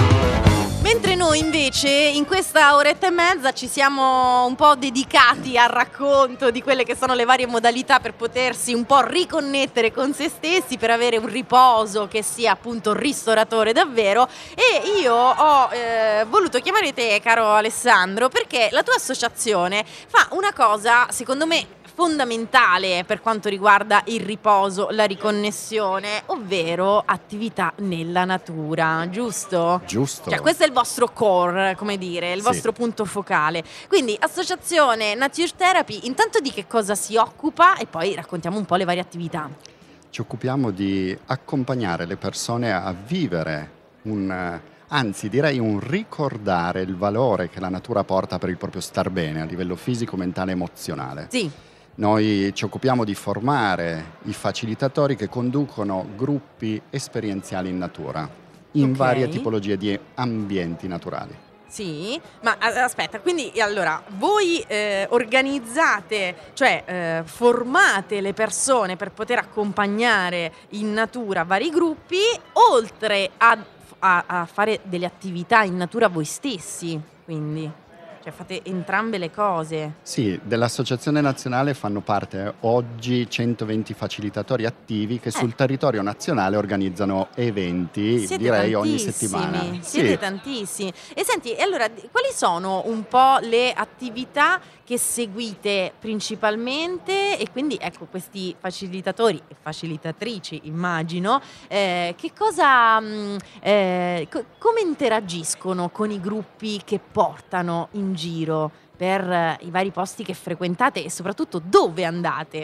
A: Mentre noi invece in questa oretta e mezza ci siamo un po' dedicati al racconto di quelle che sono le varie modalità per potersi un po' riconnettere con se stessi, per avere un riposo che sia appunto ristoratore davvero, e io ho eh, voluto chiamare te, caro Alessandro, perché la tua associazione fa una cosa secondo me fondamentale per quanto riguarda il riposo, la riconnessione, ovvero attività nella natura, giusto?
N: Giusto.
A: Cioè questo è il vostro core, come dire, il
N: Sì.
A: vostro punto focale. Quindi associazione Nature Therapy, intanto di che cosa si occupa e poi raccontiamo un po' le varie attività.
N: Ci occupiamo di accompagnare le persone a vivere un, anzi direi un ricordare il valore che la natura porta per il proprio star bene a livello fisico, mentale e emozionale.
A: Sì.
N: Noi ci occupiamo di formare i facilitatori che conducono gruppi esperienziali in natura, in
A: Ok.
N: varie tipologie di ambienti naturali.
A: Sì, ma a- aspetta, quindi allora voi eh, organizzate, cioè eh, formate le persone per poter accompagnare in natura vari gruppi, oltre a, a- a fare delle attività in natura voi stessi, quindi, cioè fate entrambe le cose.
N: Sì, dell'Associazione Nazionale fanno parte oggi centoventi facilitatori attivi che sul territorio nazionale organizzano eventi,
A: Siete
N: direi ogni
A: tantissimi,
N: settimana.
A: siete
N: Sì.
A: tantissimi. E senti, e allora di- quali sono un po' le attività che seguite principalmente? E quindi ecco, questi facilitatori e facilitatrici, immagino, eh, che cosa, mh, eh, co- come interagiscono con i gruppi che portano in giro per eh, i vari posti che frequentate e soprattutto dove andate?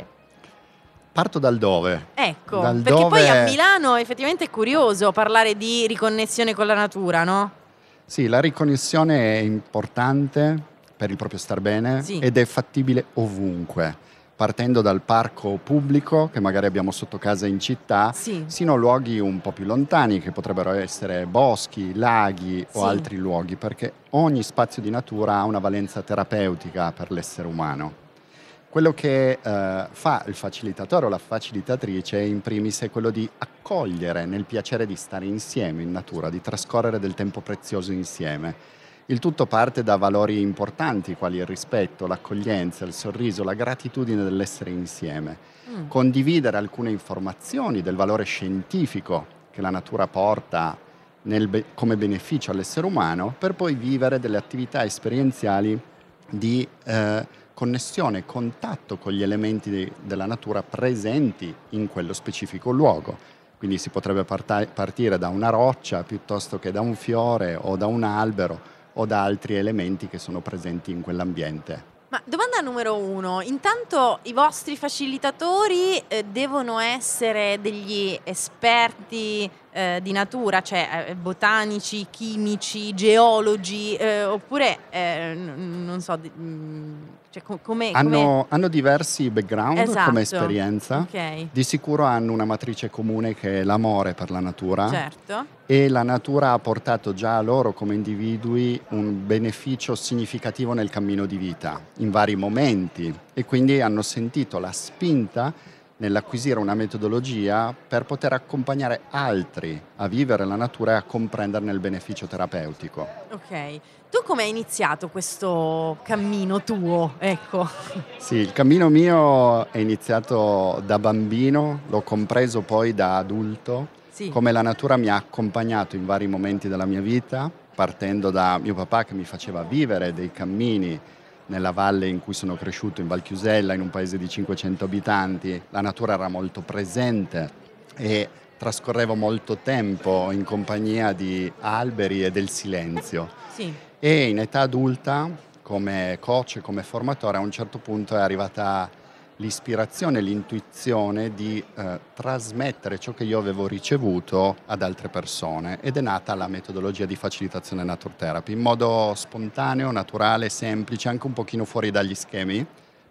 N: Parto dal dove.
A: Ecco,
N: Dal
A: perché
N: dove-
A: poi a Milano effettivamente è curioso parlare di riconnessione con la natura, no?
N: Sì, la riconnessione è importante per il proprio star bene
A: Sì.
N: ed è fattibile ovunque, partendo dal parco pubblico che magari abbiamo sotto casa in città,
A: Sì.
N: sino a luoghi un po' più lontani che potrebbero essere boschi, laghi o
A: Sì.
N: altri luoghi, perché ogni spazio di natura ha una valenza terapeutica per l'essere umano. Quello che eh, fa il facilitatore o la facilitatrice in primis è quello di accogliere nel piacere di stare insieme in natura, di trascorrere del tempo prezioso insieme. Il tutto parte da valori importanti quali il rispetto, l'accoglienza, il sorriso, la gratitudine dell'essere insieme.
A: Mm.
N: Condividere alcune informazioni del valore scientifico che la natura porta nel be- come beneficio all'essere umano, per poi vivere delle attività esperienziali di eh, connessione, contatto con gli elementi de- della natura presenti in quello specifico luogo. Quindi si potrebbe parta- partire da una roccia piuttosto che da un fiore o da un albero o da altri elementi che sono presenti in quell'ambiente.
A: Ma domanda numero uno, intanto i vostri facilitatori eh, devono essere degli esperti eh, di natura, cioè eh, botanici, chimici, geologi, eh, oppure eh, n- non so, di- mh, cioè, co- come...
N: Hanno,
A: come-
N: hanno diversi background
A: Esatto.
N: come esperienza.
A: Ok.
N: Di sicuro hanno una matrice comune che è l'amore per la natura.
A: Certo.
N: E la natura ha portato già a loro come individui un beneficio significativo nel cammino di vita, in vari momenti, e quindi hanno sentito la spinta nell'acquisire una metodologia per poter accompagnare altri a vivere la natura e a comprenderne il beneficio terapeutico.
A: Ok. Tu come hai iniziato questo cammino tuo? Ecco.
N: Sì, il cammino mio è iniziato da bambino, l'ho compreso poi da adulto.
A: Sì.
N: Come la natura mi ha accompagnato in vari momenti della mia vita, partendo da mio papà che mi faceva vivere dei cammini nella valle in cui sono cresciuto, in Val Chiusella, in un paese di cinquecento abitanti. La natura era molto presente e trascorrevo molto tempo in compagnia di alberi e del silenzio.
A: Sì.
N: E in età adulta, come coach e come formatore, a un certo punto è arrivata l'ispirazione, l'intuizione di eh, trasmettere ciò che io avevo ricevuto ad altre persone, ed è nata la metodologia di facilitazione Nature Therapy in modo spontaneo, naturale, semplice, anche un pochino fuori dagli schemi,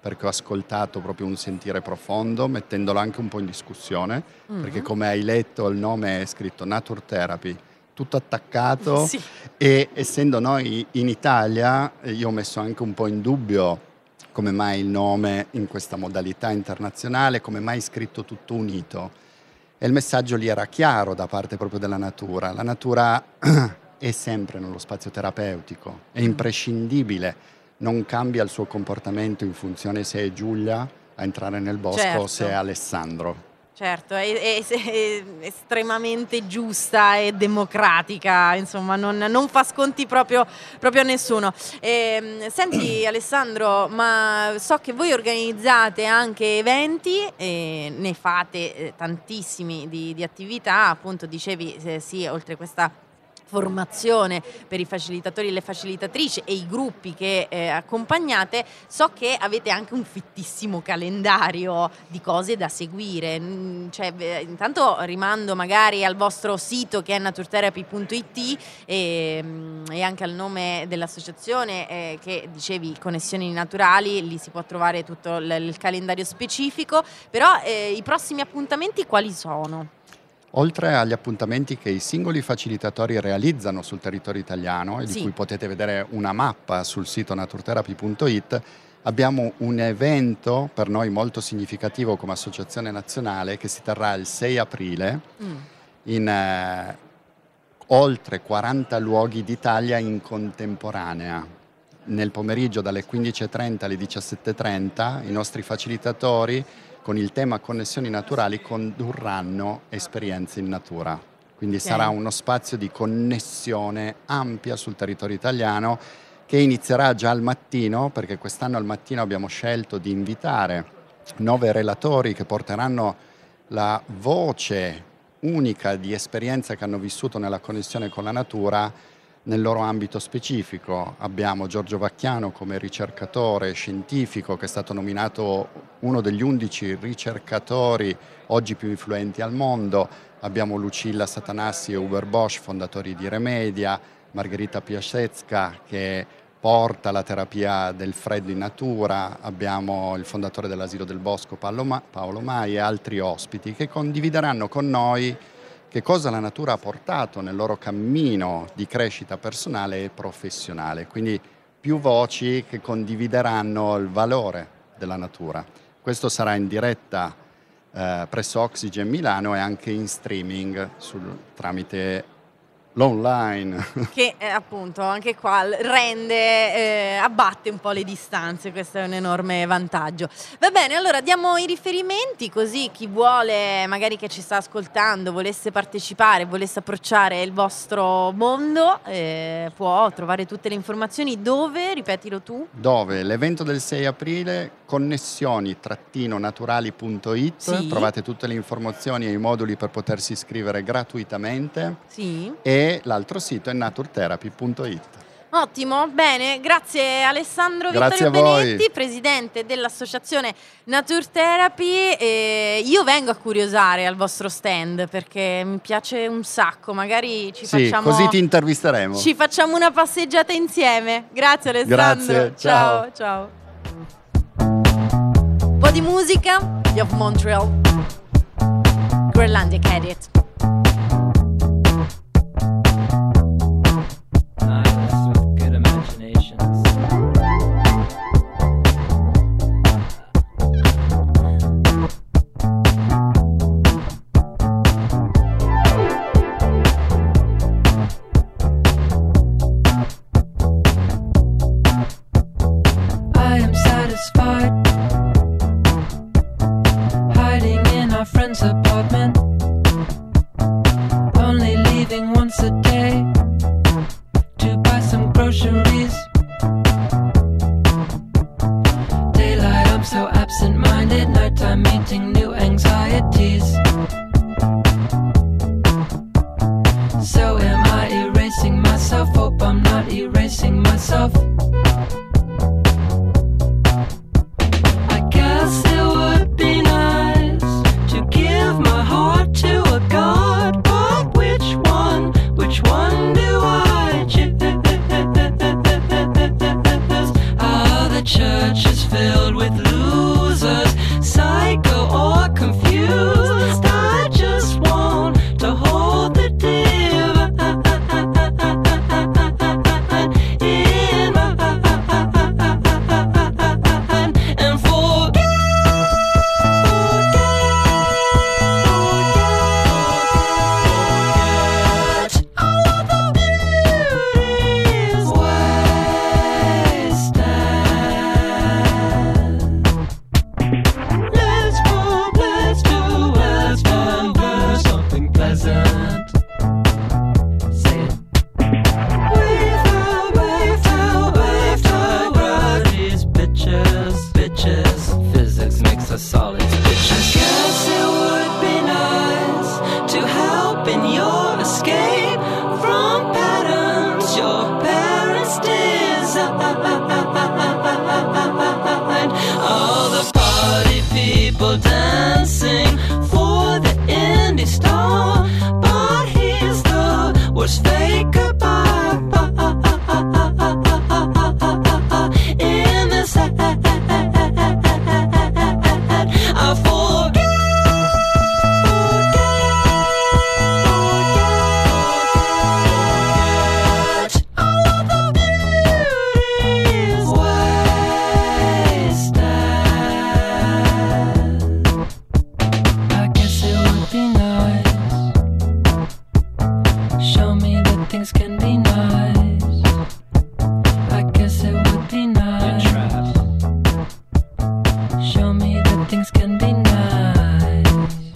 N: perché ho ascoltato proprio un sentire profondo, mettendolo anche un po' in discussione,
O: Mm.
N: perché come hai letto il nome è scritto Nature Therapy, tutto attaccato,
O: Sì.
N: e essendo noi in Italia, eh, io ho messo anche un po' in dubbio come mai il nome in questa modalità internazionale, come mai scritto tutto unito. E il messaggio lì era chiaro da parte proprio della natura. La natura è sempre nello spazio terapeutico, è imprescindibile, non cambia il suo comportamento in funzione se è Giulia a entrare nel bosco
A: Certo.
N: o se è Alessandro.
A: Certo, è, è- è estremamente giusta e democratica, insomma, non, non fa sconti proprio, proprio a nessuno. Ehm, senti Alessandro, ma so che voi organizzate anche eventi, e ne fate eh, tantissimi di, di attività, appunto dicevi eh, sì, oltre questa formazione per i facilitatori e le facilitatrici e i gruppi che eh, accompagnate, so che avete anche un fittissimo calendario di cose da seguire. Mm, cioè, eh, intanto rimando magari al vostro sito che è naturtherapy punto it e, mm, e anche al nome dell'associazione eh, che dicevi Connessioni Naturali, lì si può trovare tutto l- il calendario specifico, però eh, i prossimi appuntamenti quali sono?
N: Oltre agli appuntamenti che i singoli facilitatori realizzano sul territorio italiano e di
A: Sì.
N: cui potete vedere una mappa sul sito naturtherapy punto it, abbiamo un evento per noi molto significativo come associazione nazionale che si terrà il sei aprile
A: Mm.
N: in eh, oltre quaranta luoghi d'Italia in contemporanea. Nel pomeriggio dalle quindici e trenta alle diciassette e trenta i nostri facilitatori con il tema connessioni naturali condurranno esperienze in natura. Quindi
O: Ok.
N: sarà uno spazio di connessione ampia sul territorio italiano che inizierà già al mattino, perché quest'anno al mattino abbiamo scelto di invitare nove relatori che porteranno la voce unica di esperienza che hanno vissuto nella connessione con la natura nel loro ambito specifico. Abbiamo Giorgio Vacchiano come ricercatore scientifico che è stato nominato uno degli undici ricercatori oggi più influenti al mondo. Abbiamo Lucilla Satanassi e Uber Bosch, fondatori di Remedia, Margherita Piasecka che porta la terapia del freddo in natura, abbiamo il fondatore dell'Asilo del Bosco Paolo Ma- Paolo Mai e altri ospiti che condivideranno con noi che cosa la natura ha portato nel loro cammino di crescita personale e professionale. Quindi più voci che condivideranno il valore della natura. Questo sarà in diretta eh, presso Oxygen Milano e anche in streaming sul, tramite l'online.
A: Che eh, appunto anche qua l- rende, eh, abbatte un po' le distanze, questo è un enorme vantaggio. Va bene, allora diamo i riferimenti così chi vuole, magari che ci sta ascoltando, volesse partecipare, volesse approcciare il vostro mondo, eh, può trovare tutte le informazioni dove, ripetilo tu.
N: Dove l'evento del sei aprile, connessioni naturali punto it,
A: Sì.
N: trovate tutte le informazioni e i moduli per potersi iscrivere gratuitamente.
A: Sì.
N: E l'altro sito è naturtherapy punto it.
A: Ottimo, bene, grazie Alessandro
N: Grazie
A: Vittorio
N: a voi.
A: Benetti, presidente dell'associazione Nature Therapy. E io vengo a curiosare al vostro stand perché mi piace un sacco, magari ci
N: Sì,
A: facciamo
N: così ti intervisteremo.
A: ci facciamo una passeggiata insieme. Grazie Alessandro.
N: Grazie, ciao.
A: ciao. Un po' di musica, Gli of Montreal, Groenlandia Cadet.
O: Good imaginations. I am satisfied hiding in our friend's apartment, only leaving once a day to buy some groceries. Daylight, I'm so absent-minded. Nighttime, meeting new anxieties. So am I erasing myself? Hope I'm not erasing myself. I guess it would be nice to give my heart to a god, but which one? Which one do I choose? Ah, the church is filled with losers. present. Say it. Wave out, wave out, wave out, these bitches, bitches. Physics makes us solid bitches. Guess it would be nice to help in your escape from patterns your parents designed. All the party people dancing for the indie star, but he's the worst faker in this head. I forget. Can be nice. I guess it would be nice. Show me that things can be nice.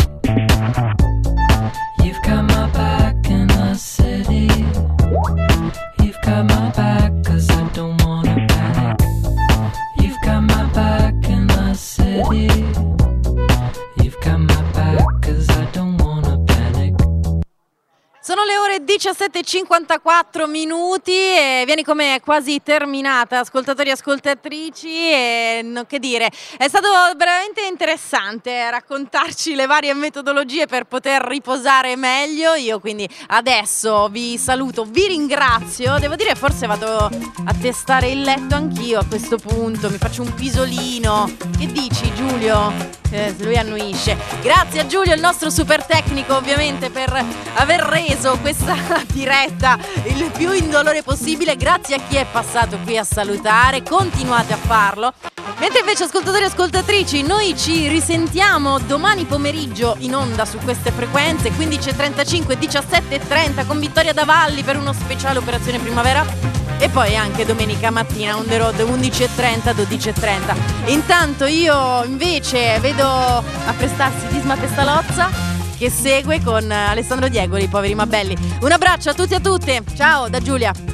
O: You've got my back in the city. You've got my back 'cause I don't wanna panic. You've got my back in the city. You've got my back 'cause I don't wanna panic.
A: Sono le ore diciassette e cinquantaquattro minuti e vieni come quasi terminata, ascoltatori e ascoltatrici, e no, che dire, è stato veramente interessante raccontarci le varie metodologie per poter riposare meglio. Io quindi adesso vi saluto, vi ringrazio, devo dire forse vado a testare il letto anch'io a questo punto, mi faccio un pisolino. Che dici, Giulio? Eh, lui annuisce. Grazie a Giulio, il nostro super tecnico, ovviamente, per aver reso questa diretta il più indolore possibile. Grazie a chi è passato qui a salutare, continuate a farlo. Mentre invece, ascoltatori e ascoltatrici, noi ci risentiamo domani pomeriggio in onda su queste frequenze, quindici e trentacinque, diciassette e trenta, con Vittoria Davalli per uno speciale Operazione Primavera. E poi anche domenica mattina on the road, undici e trenta, dodici e trenta. Intanto io invece vedo apprestarsi Disma Pestalozza, che segue con Alessandro Diegoli, poveri ma belli. Un abbraccio a tutti e a tutte, ciao da Giulia.